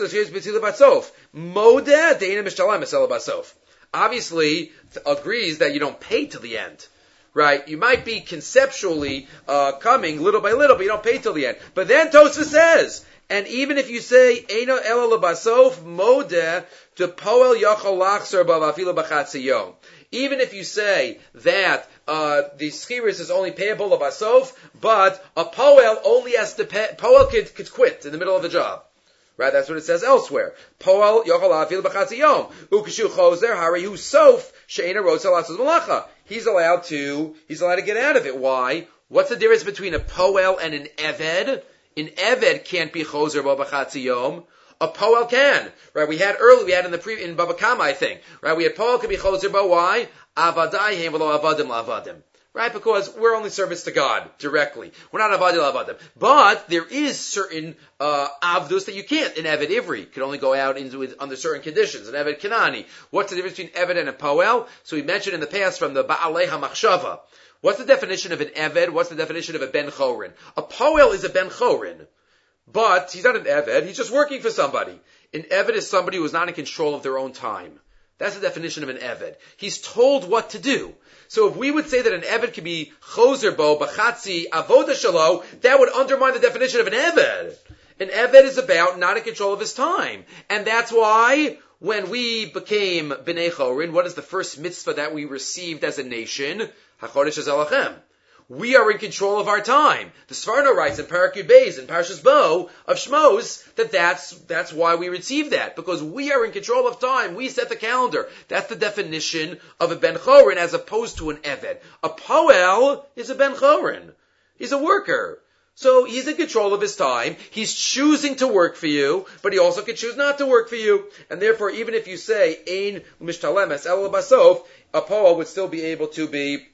obviously agrees that you don't pay till the end. Right? You might be conceptually uh, coming little by little, but you don't pay till the end. But then Tosfos says, and even if you say Eino ela lebasof modeh to poel yachol lachzer b'afilu b'chatzi yom. Even if you say that uh, the schiris is only payable of basof, but a poel only has to pay, poel could, could quit in the middle of the job. Right, that's what it says elsewhere. Poel yochol afil b'chatzi yom. Ukeshu choser hari hu sof she'ena rotza lasos malacha. He's allowed to, he's allowed to get out of it. Why? What's the difference between a poel and an eved? An eved can't be choser b'chatzi yom. A poel can, right? We had early, we had in the pre, in Baba Kama, I think, right? We had poel can be choser, but why? Avadai v'lo avadim la'avadim, right? Because we're only service to God directly. We're not avadim la'avadim, but there is certain uh, avdus that you can't. An eved ivri can only go out into it under certain conditions. An eved kanani. What's the difference between eved and a poel? So we mentioned in the past from the Ba'alei HaMachshava. What's the definition of an eved? What's the definition of a ben chorin? A poel is a ben chorin. But he's not an eved, he's just working for somebody. An eved is somebody who is not in control of their own time. That's the definition of an eved. He's told what to do. So if we would say that an eved could be choser bo, b'chatzi, avoda shalo, that would undermine the definition of an eved. An eved is about not in control of his time. And that's why when we became b'nei chorin, what is the first mitzvah that we received as a nation? HaChodesh Hazalachem. We are in control of our time. The Sforno writes in Parak Yud Beis in Parshas Bo of Shmos that that's, that's why we receive that. Because we are in control of time. We set the calendar. That's the definition of a Ben Chorin as opposed to an Eved. A Poel is a Ben Chorin. He's a worker. So he's in control of his time. He's choosing to work for you, but he also can choose not to work for you. And therefore, even if you say, Ein Mishtalemes El Basof, a Poel would still be able to be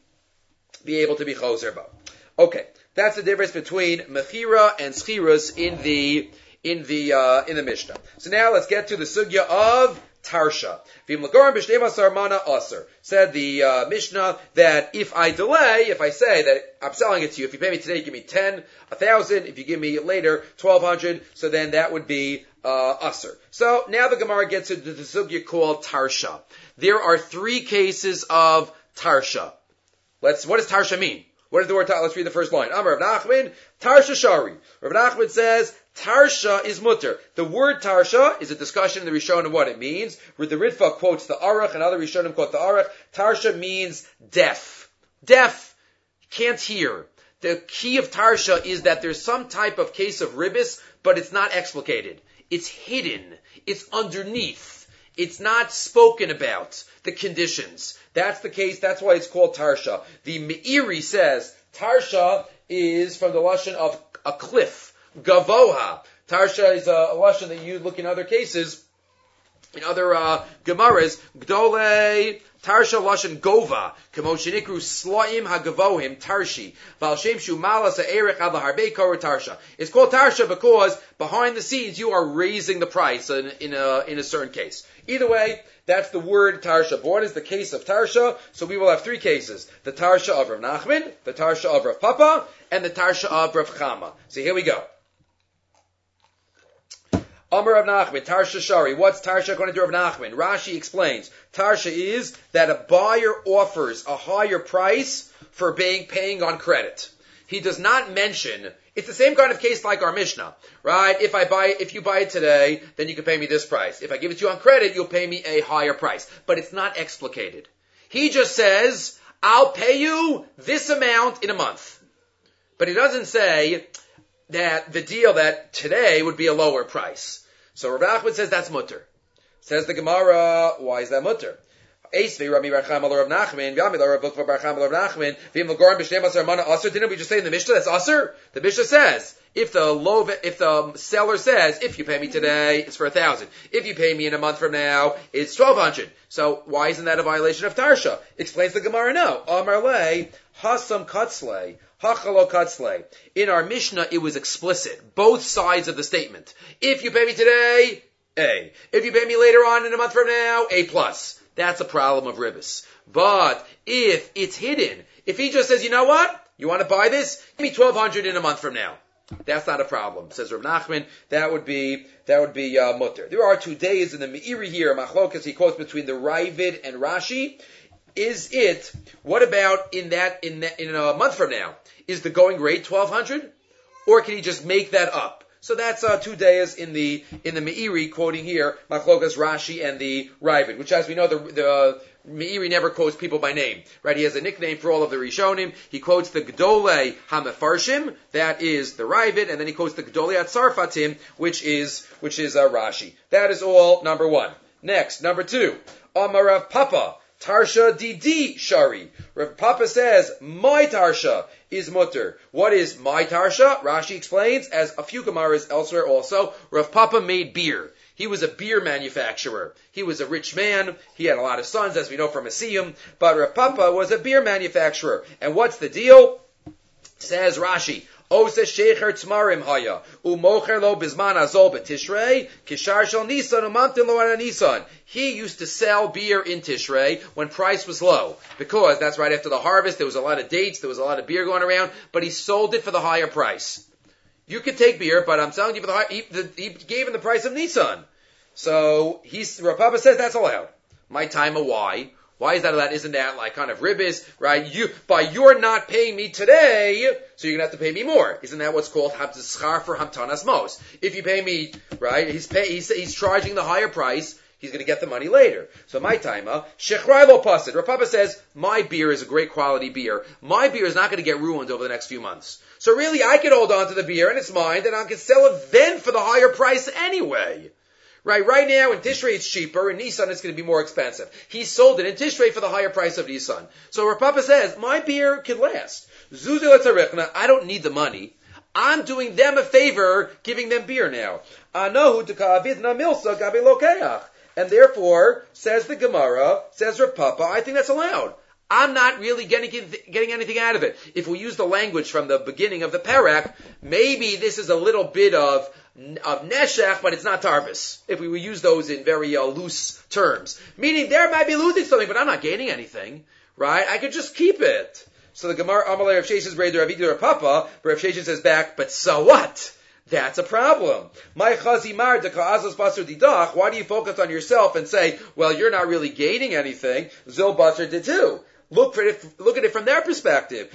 be able to be choser bo. Okay, that's the difference between mechira and schirus in the in the uh, in the Mishnah. So now let's get to the sugya of tarsha. Said the uh, Mishnah that if I delay, if I say that I'm selling it to you, if you pay me today, give me ten, a thousand. If you give me later, twelve hundred. So then that would be uh, usher. So now the Gemara gets to the sugya called tarsha. There are three cases of tarsha. Let's, what does tarsha mean? What is the word tarsha? Let's read the first line. Amar Rav Nachman, tarsha shari. Rav Nachman says, tarsha is mutter. The word tarsha is a discussion in the Rishonim of what it means. Where the Ritva quotes the Aruch and other Rishonim quote the Aruch. Tarsha means deaf. Deaf. Can't hear. The key of tarsha is that there's some type of case of ribis, but it's not explicated. It's hidden. It's underneath. It's not spoken about, the conditions. That's the case, that's why it's called tarsha. The Meiri says, tarsha is from the lashon of a cliff, gavoha. Tarsha is a, a lashon that you look in other cases, in other uh, Gemaras, gdole, tarsha lashon gova, kamo shenikru slaim hagavohim tarshi, val shem shu malas ha'erech ad laharbei kor tarsha. It's called tarsha because behind the scenes you are raising the price in, in a in a certain case. Either way, that's the word tarsha. What is the case of tarsha? So we will have three cases: the tarsha of Rav Nachman, the tarsha of Rav Papa, and the tarsha of Rav Chama. So here we go. Amar Rav Nachman, tarsha shari. What's tarsha according to Rav Nachman? Rashi explains. Tarsha is that a buyer offers a higher price for being paying on credit. he does not mention, it's the same kind of case like our Mishnah, right? If I buy, if you buy it today, then you can pay me this price. If I give it to you on credit, you'll pay me a higher price. But it's not explicated. He just says, I'll pay you this amount in a month. But he doesn't say that the deal that today would be a lower price. So Rav Nachman says that's mutter. Says the Gemara, why is that mutter? Didn't we just say in the Mishnah that's Asr? The Mishnah says, if the low, if the seller says, if you pay me today, it's for a thousand. If you pay me in a month from now, it's twelve hundred. So why isn't that a violation of Tarsha? Explains the Gemara, no. Amar le, hasam katzle, hachalo katzle. In our Mishnah, it was explicit. Both sides of the statement. If you pay me today, A. If you pay me later on in a month from now, A plus. That's a problem of ribbis. But if it's hidden, if he just says, you know what? You want to buy this? Give me twelve hundred in a month from now. That's not a problem, says Rav Nachman. That would be that would be uh, mutter. There are two days in the Meiri here, Machlokas. He quotes between the Ravid and Rashi. Is it? What about in that in that, in a month from now? Is the going rate twelve hundred, or can he just make that up? So that's uh, two days in the in the Meiri quoting here Machlokas Rashi and the Ravid, which, as we know, the the uh, Meiri never quotes people by name, right? He has a nickname for all of the Rishonim. He quotes the Gdolei HaMefarshim, that is the Ravid, and then he quotes the Gdolei HaTzarfatim, which is which is uh, Rashi. That is all number one. Next, number two, Amar Rav Papa. Tarsha Didi Shari. Rav Papa says, my Tarsha is mutter. What is my Tarsha? Rashi explains, as a few Gemaras elsewhere also, Rav Papa made beer. He was a beer manufacturer. He was a rich man. He had a lot of sons, as we know from Asiyum. But Rav Papa was a beer manufacturer. And what's the deal? Says Rashi, Ose shecher tzmarim haya, umocher lo bizman azol betishrei, kishar shel Nisan umantin lo ana Nisan. He used to sell beer in Tishrei when price was low, because that's right after the harvest. There was a lot of dates, there was a lot of beer going around, but he sold it for the higher price. You could take beer, but I'm selling you for the higher. He, the, he gave him the price of Nisan, so he's Rav Papa says that's allowed. My time a why? Why is that allowed? Isn't that like kind of ribbis, right? You, by you're not paying me today, so you're gonna have to pay me more. Isn't that what's called hamtzchar for hamtanas mos? If you pay me, right, he's pay, he's, he's charging the higher price, he's gonna get the money later. So my timer, shechrai lo pasid. Rav Papa says, my beer is a great quality beer. My beer is not gonna get ruined over the next few months. So really, I could hold on to the beer, and it's mine, and I can sell it then for the higher price anyway. Right, right now in Tishrei it's cheaper, in Nisan it's going to be more expensive. He sold it in Tishrei for the higher price of Nisan. So Rav Papa says, my beer can last. Zuzi letzarechna, I don't need the money. I'm doing them a favor, giving them beer now. Anahu t'ka'avidna milsa gabi lokeach. And therefore, says the Gemara, says Rav Papa, I think that's allowed. I'm not really getting getting anything out of it. If we use the language from the beginning of the parak, maybe this is a little bit of of neshech, but it's not tarvis. If we would use those in very uh, loose terms, meaning there might be losing something, but I'm not gaining anything, right? I could just keep it. So the Gemara Amalei Rav Sheshes Brei Rav Rav Papa, but Rav Sheshes says back, but so what? That's a problem. My chazimar deka'azos basur didach. Why do you focus on yourself and say, well, you're not really gaining anything? Zil basur did too. Look for it, look at it from their perspective.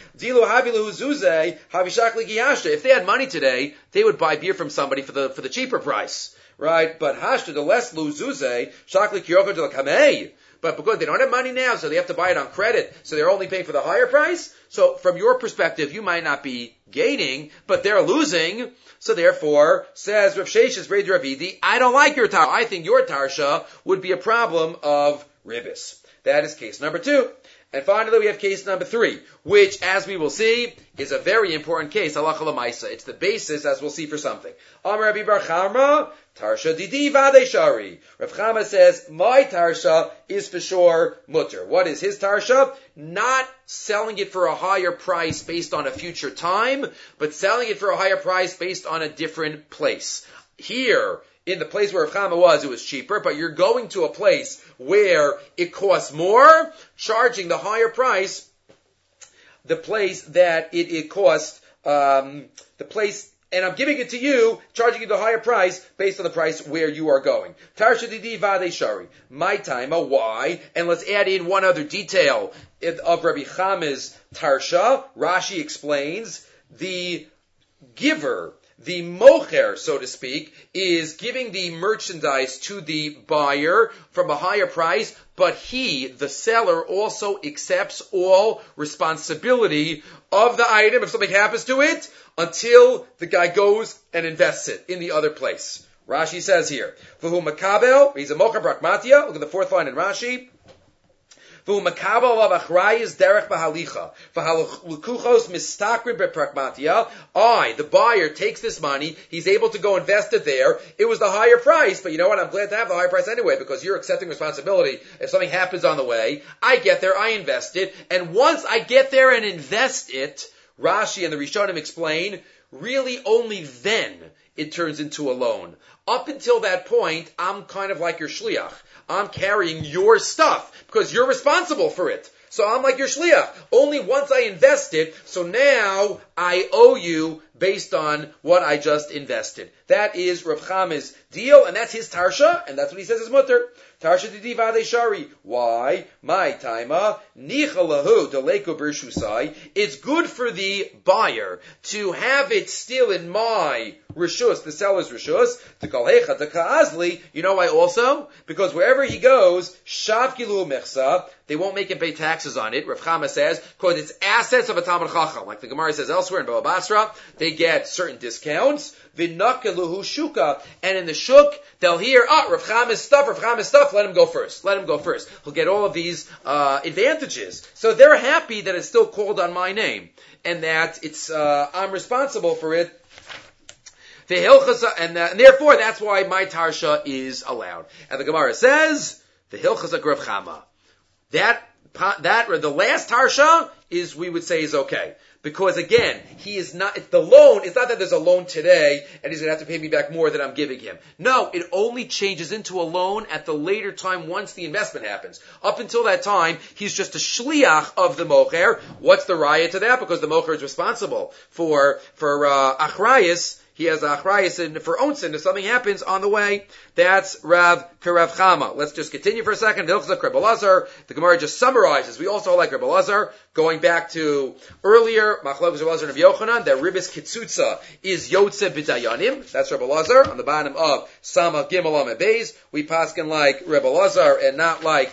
If they had money today, they would buy beer from somebody for the for the cheaper price, right? But hashta the less luzuze shakli kiyoko de kamei. But because they don't have money now, so they have to buy it on credit, so they're only paying for the higher price. So from your perspective, you might not be gaining, but they're losing. So therefore, says Rav Sheshes Brei Ravidi, I don't like your tarsha. I think your tarsha would be a problem of ribbis. That is case number two. And finally, we have case number three, which, as we will see, is a very important case, halacha l'maisa. It's the basis, as we'll see, for something. Amar Rabbi Bar Chama, Tarsha Didi Vadei Shari. Rav Chama says, my Tarsha is for sure mutter. What is his Tarsha? Not selling it for a higher price based on a future time, but selling it for a higher price based on a different place. Here, in the place where Rav Chama was, it was cheaper, but you're going to a place where it costs more, charging the higher price, the place that it, it cost, um, the place, and I'm giving it to you, charging you the higher price based on the price where you are going. Tarsha Didi Vadei Shari. My time, a why, and let's add in one other detail of Rabbi Chama's Tarsha. Rashi explains the giver, the mocher, so to speak, is giving the merchandise to the buyer from a higher price, but he, the seller, also accepts all responsibility of the item if something happens to it until the guy goes and invests it in the other place. Rashi says here, V'hu makabel, he's a mocher prakmatia, look at the fourth line in Rashi, V'hu makabel av achrayis derech bahalicha, v'halukuchos mistakrid beprakmatia, I, the buyer, takes this money, he's able to go invest it there, it was the higher price, but you know what, I'm glad to have the higher price anyway, because you're accepting responsibility. If something happens on the way, I get there, I invest it, and once I get there and invest it, Rashi and the Rishonim explain, really only then it turns into a loan. Up until that point, I'm kind of like your shliach. I'm carrying your stuff because you're responsible for it. So I'm like your shliach. Only once I invest it, so now I owe you based on what I just invested. That is Rav Chama's deal, and that's his tarsha, and that's what he says is mutter. Tarsha didi vade shari. Why? My taima nicha lahu deleko b'rshusai. It's good for the buyer to have it still in my rishus, the seller's rishus. To kol hecha to kaazli. You know why also? Because wherever he goes, shav gilu mechsa. They won't make him pay taxes on it. Rav Chama says because it's assets of a Talmud Chacham, like the Gemara says elsewhere in Baba Basra. They get certain discounts. V'nakaluhu shuka, and in the shuk they'll hear, ah, Rav Chama's stuff, Rav Chama's stuff. Let him go first. Let him go first. He'll get all of these uh, advantages. So they're happy that it's still called on my name and that it's uh, I'm responsible for it. The hilchasa, and, uh, and therefore that's why my tarsha is allowed. And the Gemara says the hilchasa Rav Chama. That that the last tarsha is we would say is okay. Because again, he is not, it's the loan, it's not that there's a loan today and he's going to have to pay me back more than I'm giving him. No, it only changes into a loan at the later time once the investment happens. Up until that time, he's just a shliach of the mocher. What's the raya to that? Because the mocher is responsible for, for, uh, achrayis. He has a achrayis and for own sin if something happens on the way. That's Rav Karav Chama. Let's just continue for a second. The Gemara just summarizes. We also like Reb Elazar, going back to earlier, Machlokes Reb Elazar and Reb Yochanan, that Ribis Kitzutza is Yotze B'Dayanim. That's Reb Elazar on the bottom of Sama Gimel Amud Beis. We paskin like Reb Elazar and not like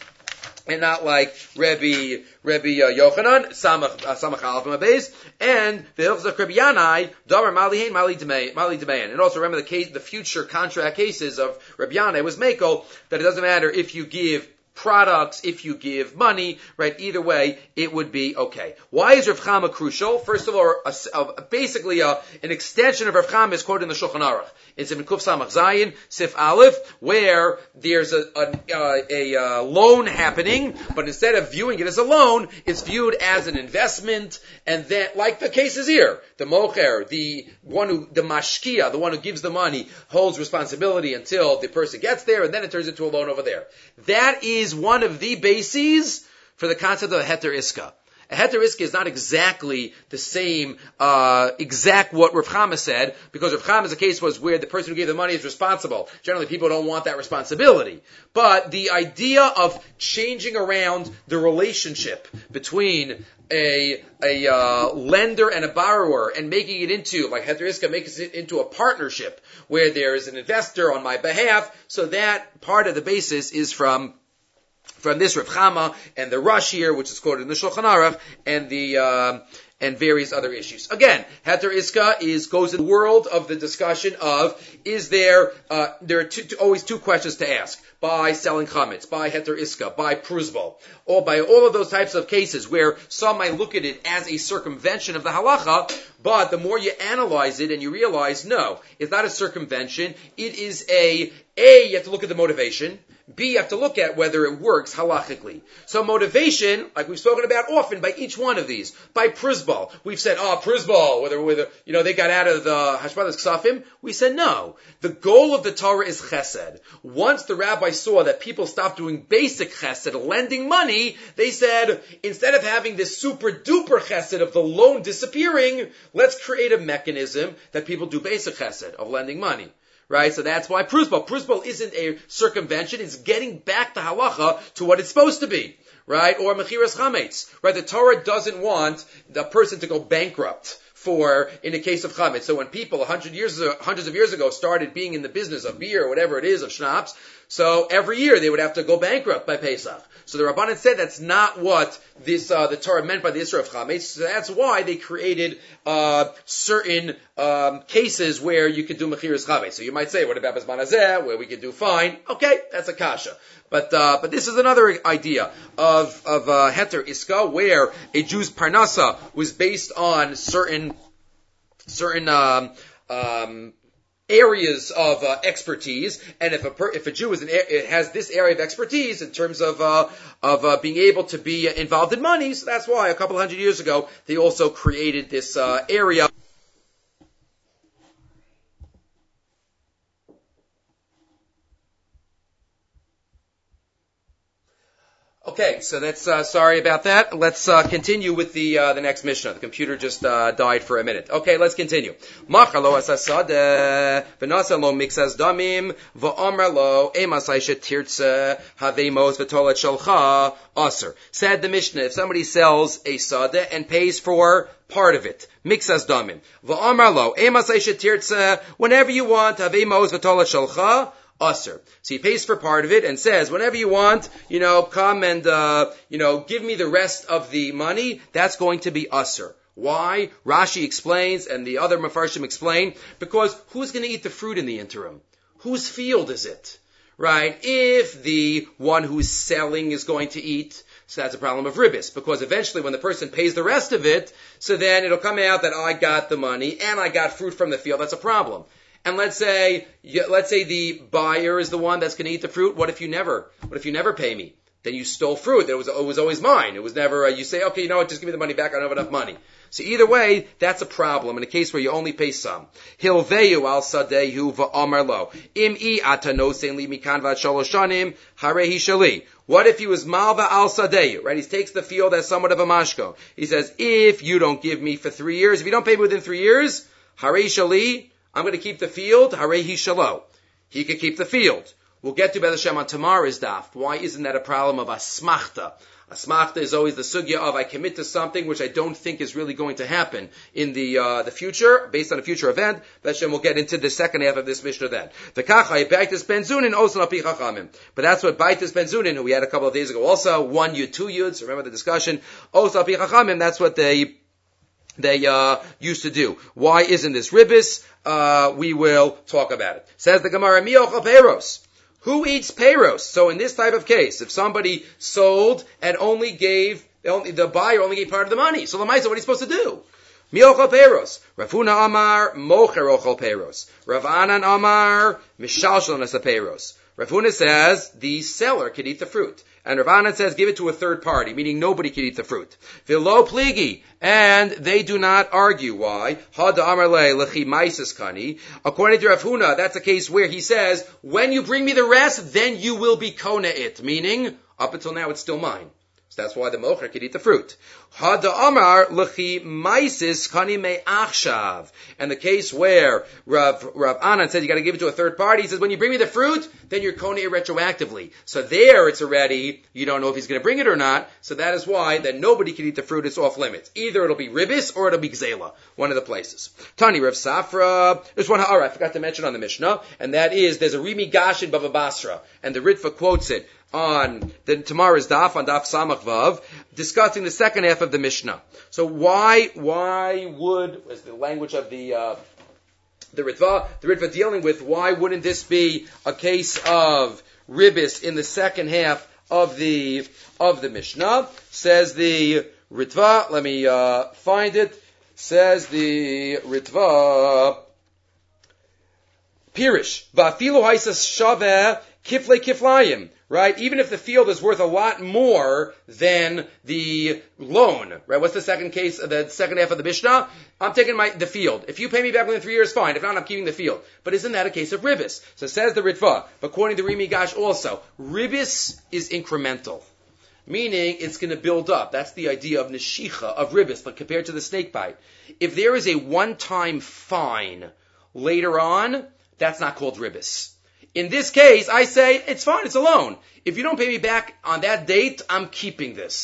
and not like Rebbe, Rebbe uh, Yochanan, Samach, uh, Samach Aleph Mabez, and the Hilchos Rebbe Yanai, Damar Malihin, Mali Demayan. And also remember the case, the future contract cases of Rebbe Yanai was Mako, that it doesn't matter if you give products, if you give money, right? Either way, it would be okay. Why is Rav Chama crucial? First of all, a, a, basically a, an extension of Rav Chama is quoted in the Shulchan Aruch. It's in Kuf Samach Zayin, Sif Aleph, where there's a, a, a, a loan happening, but instead of viewing it as a loan, it's viewed as an investment, and then, like the cases here, the mocher, the one who, the mashkia, the one who gives the money, holds responsibility until the person gets there, and then it turns into a loan over there. That is one of the bases for the concept of a heter iska. A heter iska is not exactly the same, uh, exact what Rav Chama said, because Rav Chama's case was where the person who gave the money is responsible. Generally, people don't want that responsibility. But the idea of changing around the relationship between a, a, uh, lender and a borrower and making it into, like heter iska makes it into a partnership where there is an investor on my behalf, so that part of the basis is from From this Rav Chama and the Rush here, which is quoted in the Shulchan Aruch, and the um, and various other issues. Again, heter iska is goes in the world of the discussion of is there uh, there are two, two, always two questions to ask by selling chametz, by heter iska, by pruzbal, or by all of those types of cases where some might look at it as a circumvention of the halacha. But the more you analyze it and you realize, no, it's not a circumvention. It is a a. You have to look at the motivation. B, you have to look at whether it works halachically. So motivation, like we've spoken about often by each one of these, by Pruzbal, we've said, oh, Pruzbal, whether, whether, you know, they got out of the Hashmadas Ksafim, we said no. The goal of the Torah is chesed. Once the rabbi saw that people stopped doing basic chesed, lending money, they said, instead of having this super duper chesed of the loan disappearing, let's create a mechanism that people do basic chesed, of lending money. Right, so that's why Pruzbal. Pruzbal isn't a circumvention, it's getting back the halacha to what it's supposed to be. Right, or Mechiras Chametz. Right, the Torah doesn't want the person to go bankrupt for, in the case of chametz. So when people a hundred years, hundreds of years ago started being in the business of beer or whatever it is, of schnapps, so every year they would have to go bankrupt by Pesach. So the Rabbanan said that's not what this uh, the Torah meant by the Isra of Chametz. So that's why they created uh, certain um, cases where you could do Mechiras Chametz. So you might say, what about Bezman Hazeh, where we could do fine? Okay, that's a kasha. But uh, but this is another idea of of uh, Heter Iska, where a Jew's Parnasa was based on certain certain um, um, areas of uh, expertise, and if a per, if a Jew is an, it has this area of expertise in terms of uh, of uh, being able to be involved in money, so that's why a couple hundred years ago they also created this uh, area. Okay, so that's uh, sorry about that. Let's uh, continue with the uh, the next Mishnah. The computer just uh, died for a minute. Okay, let's continue. Machalo asasade v'nasa lo mixas damim v'amar lo emasai shetirtze havemos v'tolet shalcha aser. Said the Mishnah, if somebody sells a sadeh and pays for part of it, mixas damim v'amar lo emasai shetirtze, whenever you want havemos v'tolet shalcha Usr. So he pays for part of it and says, whenever you want, you know, come and, uh, you know, give me the rest of the money. That's going to be Usr. Why? Rashi explains and the other Mefarshim explain, because who's going to eat the fruit in the interim? Whose field is it? Right? If the one who's selling is going to eat, so that's a problem of ribis, because eventually when the person pays the rest of it, so then it'll come out that I got the money and I got fruit from the field. That's a problem. And let's say, let's say the buyer is the one that's going to eat the fruit. What if you never, what if you never pay me? Then you stole fruit. It was, it was always mine. It was never, uh, you say, okay, you know what, just give me the money back. I don't have enough money. So either way, that's a problem in a case where you only pay some. Hilveyu al sadehu va'amar lo. Im I atanosein li mikan vat shalosh shanim harehi shali. What if he was malva al sadehu, right? He takes the field as somewhat of a mashko. He says, if you don't give me for three years, if you don't pay me within three years, harehi shali, I'm going to keep the field. Harehi shalo. He could keep the field. We'll get to Be'ez Hashem on tomorrow's daf. Why isn't that a problem of asmachta? Asmachta is always the sugya of I commit to something which I don't think is really going to happen in the uh, the future, based on a future event. Be'ez Hashem, we'll get into the second half of this Mishnah then. The kachai baitis ben zunin osan api chachamim. But that's what baitis ben zunin, who we had a couple of days ago also, one yud, two yuds, remember the discussion, osan api chachamim, that's what they they uh used to do. Why isn't this ribis? Uh, we will talk about it. Says the Gemara, Miochel Peiros. Who eats Peiros? So in this type of case, if somebody sold and only gave, only, the buyer only gave part of the money, so Lamaisa, what are you supposed to do? Miochel Peiros. Rav Huna Amar, Mocher Ochel Peiros. Rav Anan Amar, Mishalshel Nasa Peiros. Rav Huna says the seller can eat the fruit. And Rav Anan says give it to a third party, meaning nobody can eat the fruit. V'lo pligi. And they do not argue. Why? Hada Amar le lechi maisis kani. According to Rav Huna, that's a case where he says, when you bring me the rest, then you will be kona it. Meaning, up until now it's still mine. So that's why the mocher could eat the fruit. Hada Amar lechi maisis kani me achshav. And the case where Rav, Rav Anan said you got to give it to a third party, he says when you bring me the fruit, then you're kona it retroactively. So there it's already, you don't know if he's going to bring it or not. So that is why that nobody can eat the fruit. It's off limits. Either it'll be ribis or it'll be gzela. One of the places. Tani Rav Safra. There's one ha'ara I forgot to mention on the Mishnah, and that is there's a Rimi Gash in Bava Basra, and the Ritva quotes it on the tomorrow's daf, on daf Samach Vav, discussing the second half of the Mishnah. So why, why would, is the language of the, uh, the Ritva, the Ritva dealing with, why wouldn't this be a case of ribis in the second half of the, of the Mishnah? Says the Ritva, let me, uh, find it, says the Ritva, Pirish, Va'afilu haisa shaveh kifle kiflayim. Right? Even if the field is worth a lot more than the loan. Right? What's the second case, the second half of the Mishnah? I'm taking my, the field. If you pay me back within three years, fine. If not, I'm keeping the field. But isn't that a case of ribis? So says the Ritva, according to Rimi Gash also, ribis is incremental. Meaning, it's going to build up. That's the idea of neshicha, of ribis, but compared to the snake bite. If there is a one-time fine later on, that's not called ribis. In this case, I say, it's fine, it's a loan. If you don't pay me back on that date, I'm keeping this.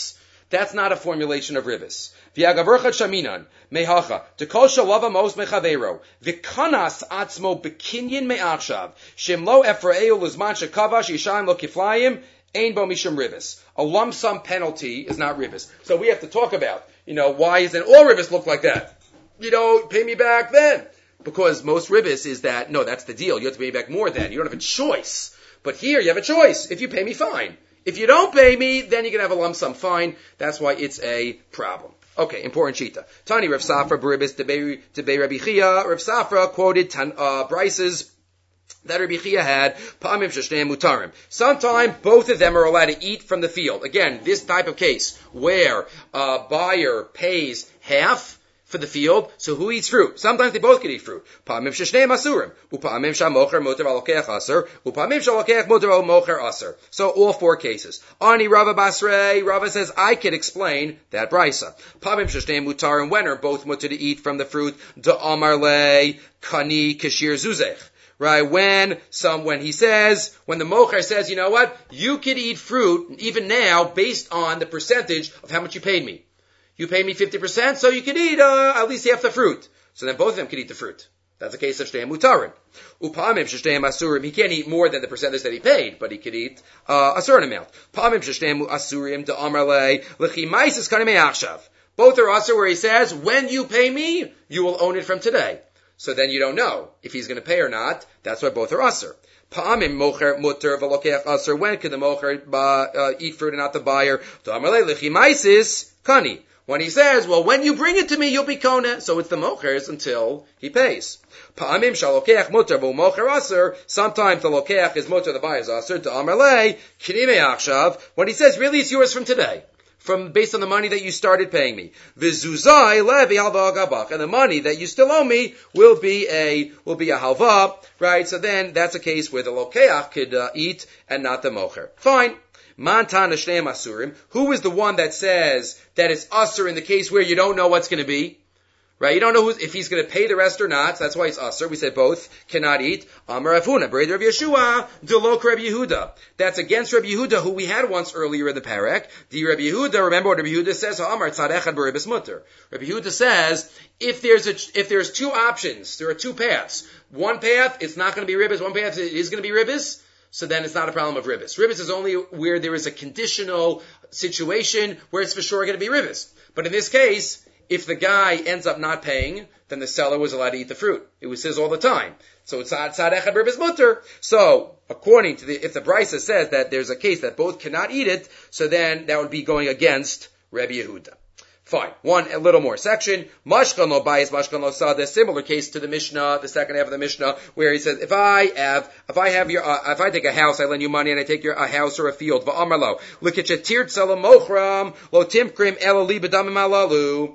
That's not a formulation of ribis. V'yagavrcha shaminan mehacha dekol shalava mos mechavero v'kanas atzmo bekinyin me'achshav shemlo efraeu luzman shekavash yishayim lo kiflayim ein bo mishum ribis. A lump sum penalty is not ribis. So we have to talk about, you know, why isn't all ribis look like that? You know, pay me back then. Because most ribis is that, no, that's the deal. You have to pay me back more then. You don't have a choice. But here you have a choice. If you pay me, fine. If you don't pay me, then you can have a lump sum fine. That's why it's a problem. Okay, important shita. Tani Rav Safra Baribis Debei Rabbi Chia. Rav Safra quoted tan, uh, Bryce's that Rabbi Chia had, Pa'amim Sheshneim Mutarim. Sometime both of them are allowed to eat from the field. Again, this type of case where a buyer pays half for the field, so who eats fruit? Sometimes they both can eat fruit. Pa'amim Sheshneim Asurim. Upa'amim Shamocher Moter V'Alokeach Aser. Upa'amim Shalokeach Moter V'Mocher Aser. So all four cases. Ani Rava Basrei, Rava says, I can explain that brisa. Pa'amim Sheshneim Mutarim, when are both mutter to eat from the fruit? Da'amar le Kani Kashir Zuzech. Right, when some, when he says, when the mocher says, you know what, you could eat fruit even now based on the percentage of how much you paid me. You paid me fifty percent, so you could eat uh, at least half the fruit. So then both of them could eat the fruit. That's the case of shteim mutarim. Upamim shteim asurim. He can't eat more than the percentage that he paid, but he could eat uh, a certain amount. Pamim shteim asurim to amarle lechimais kanimei achshav. Both are asur where he says, when you pay me, you will own it from today. So then you don't know if he's going to pay or not. That's why both are asur. Pa'amim mocher muter v'lokeach asur. When can the mocher uh, eat fruit and not the buyer? To amarle lechimais kani. When he says, well, when you bring it to me, you'll be kona. So it's the mocher's until he pays. Pa'amim shalokeach muter v'mocher aser. Sometimes the lokeach is muter, the buyer's aser. To amarle kinimei achshav. When he says, really, it's yours from today, from based on the money that you started paying me. V'zuzai levi halva gabach, and the money that you still owe me will be a will be a halva, right? So then that's a case where the lokeach could uh, eat and not the mocher. Fine. Mantan Shneim Asurim. Who is the one that says that it's asur in the case where you don't know what's going to be? Right? You don't know who's, if he's going to pay the rest or not. So that's why it's asur. We said both cannot eat. Amar Avuna, Breder of Yeshua, Delok Rabbi Yehuda. That's against Rabbi Yehuda, who we had once earlier in the parak. The Rabbi Yehuda, remember what Rabbi Yehuda says? Amar Tzadechad Baribis Mutter. Rabbi Yehuda says, if there's a, if there's two options, there are two paths. One path, it's not going to be ribis. One path, it is going to be ribis. So then it's not a problem of ribis. Ribis is only where there is a conditional situation where it's for sure going to be ribis. But in this case, if the guy ends up not paying, then the seller was allowed to eat the fruit. It was his all the time. So it's tzad echad ribis mutter. So according to the, if the brisa says that there's a case that both cannot eat it, so then that would be going against Rabbi Yehuda. Fine. One, a little more section. Mashkan lo bayis, mashkan lo sada. Similar case to the Mishnah, the second half of the Mishnah, where he says, if I have, if I have your, uh, if I take a house, I lend you money, and I take your a house or a field, va'amar lo, look at your tirtza mochram, lo timkrim ela li b'damim alalu.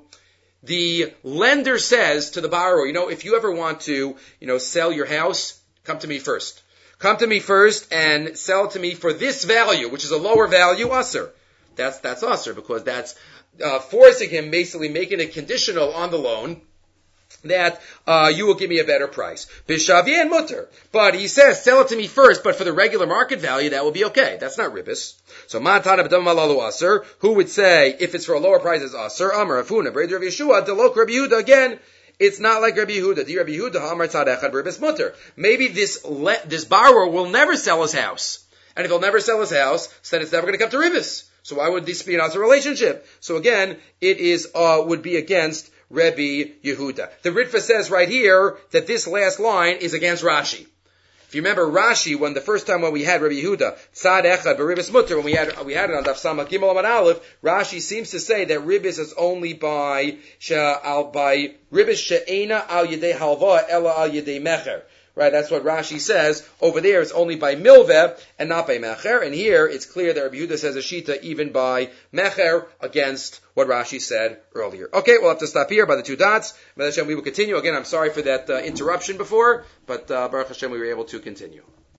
The lender says to the borrower, you know, if you ever want to, you know, sell your house, come to me first. Come to me first and sell to me for this value, which is a lower value, asur. That's, that's asur, because that's, Uh, forcing him, basically making it conditional on the loan that uh, you will give me a better price. Bishavien mutter. But he says, sell it to me first, but for the regular market value, that will be okay. That's not ribis. So, ma'atana b'dam malalu aser, who would say, if it's for a lower price, it's aser, amar afuna, breder of Yeshua, delok Rabbi Yehuda, again, it's not like Rabbi Yehuda. Di Rabbi Yehuda, amar tzad echad ribis mutter. Maybe this le- this borrower will never sell his house. And if he'll never sell his house, then it's never going to come to ribis. So why would this be an asur relationship? So again, it is, uh, would be against Rabbi Yehuda. The Ritva says right here that this last line is against Rashi. If you remember Rashi, when the first time when we had Rabbi Yehuda, Tzad Echad, Baribis Mutter, when we had, we had it on Daf Samach Gimel Amud Aleph, Rashi seems to say that ribis is only by, al by, ribis she'ena al yedei halva, ela al yedei mecher. Right, that's what Rashi says. Over there, it's only by milveh and not by mecher. And here, it's clear that Rabbi Yehuda says a shita even by mecher against what Rashi said earlier. Okay, we'll have to stop here by the two dots. We will continue. Again, I'm sorry for that uh, interruption before, but uh, Baruch Hashem, we were able to continue.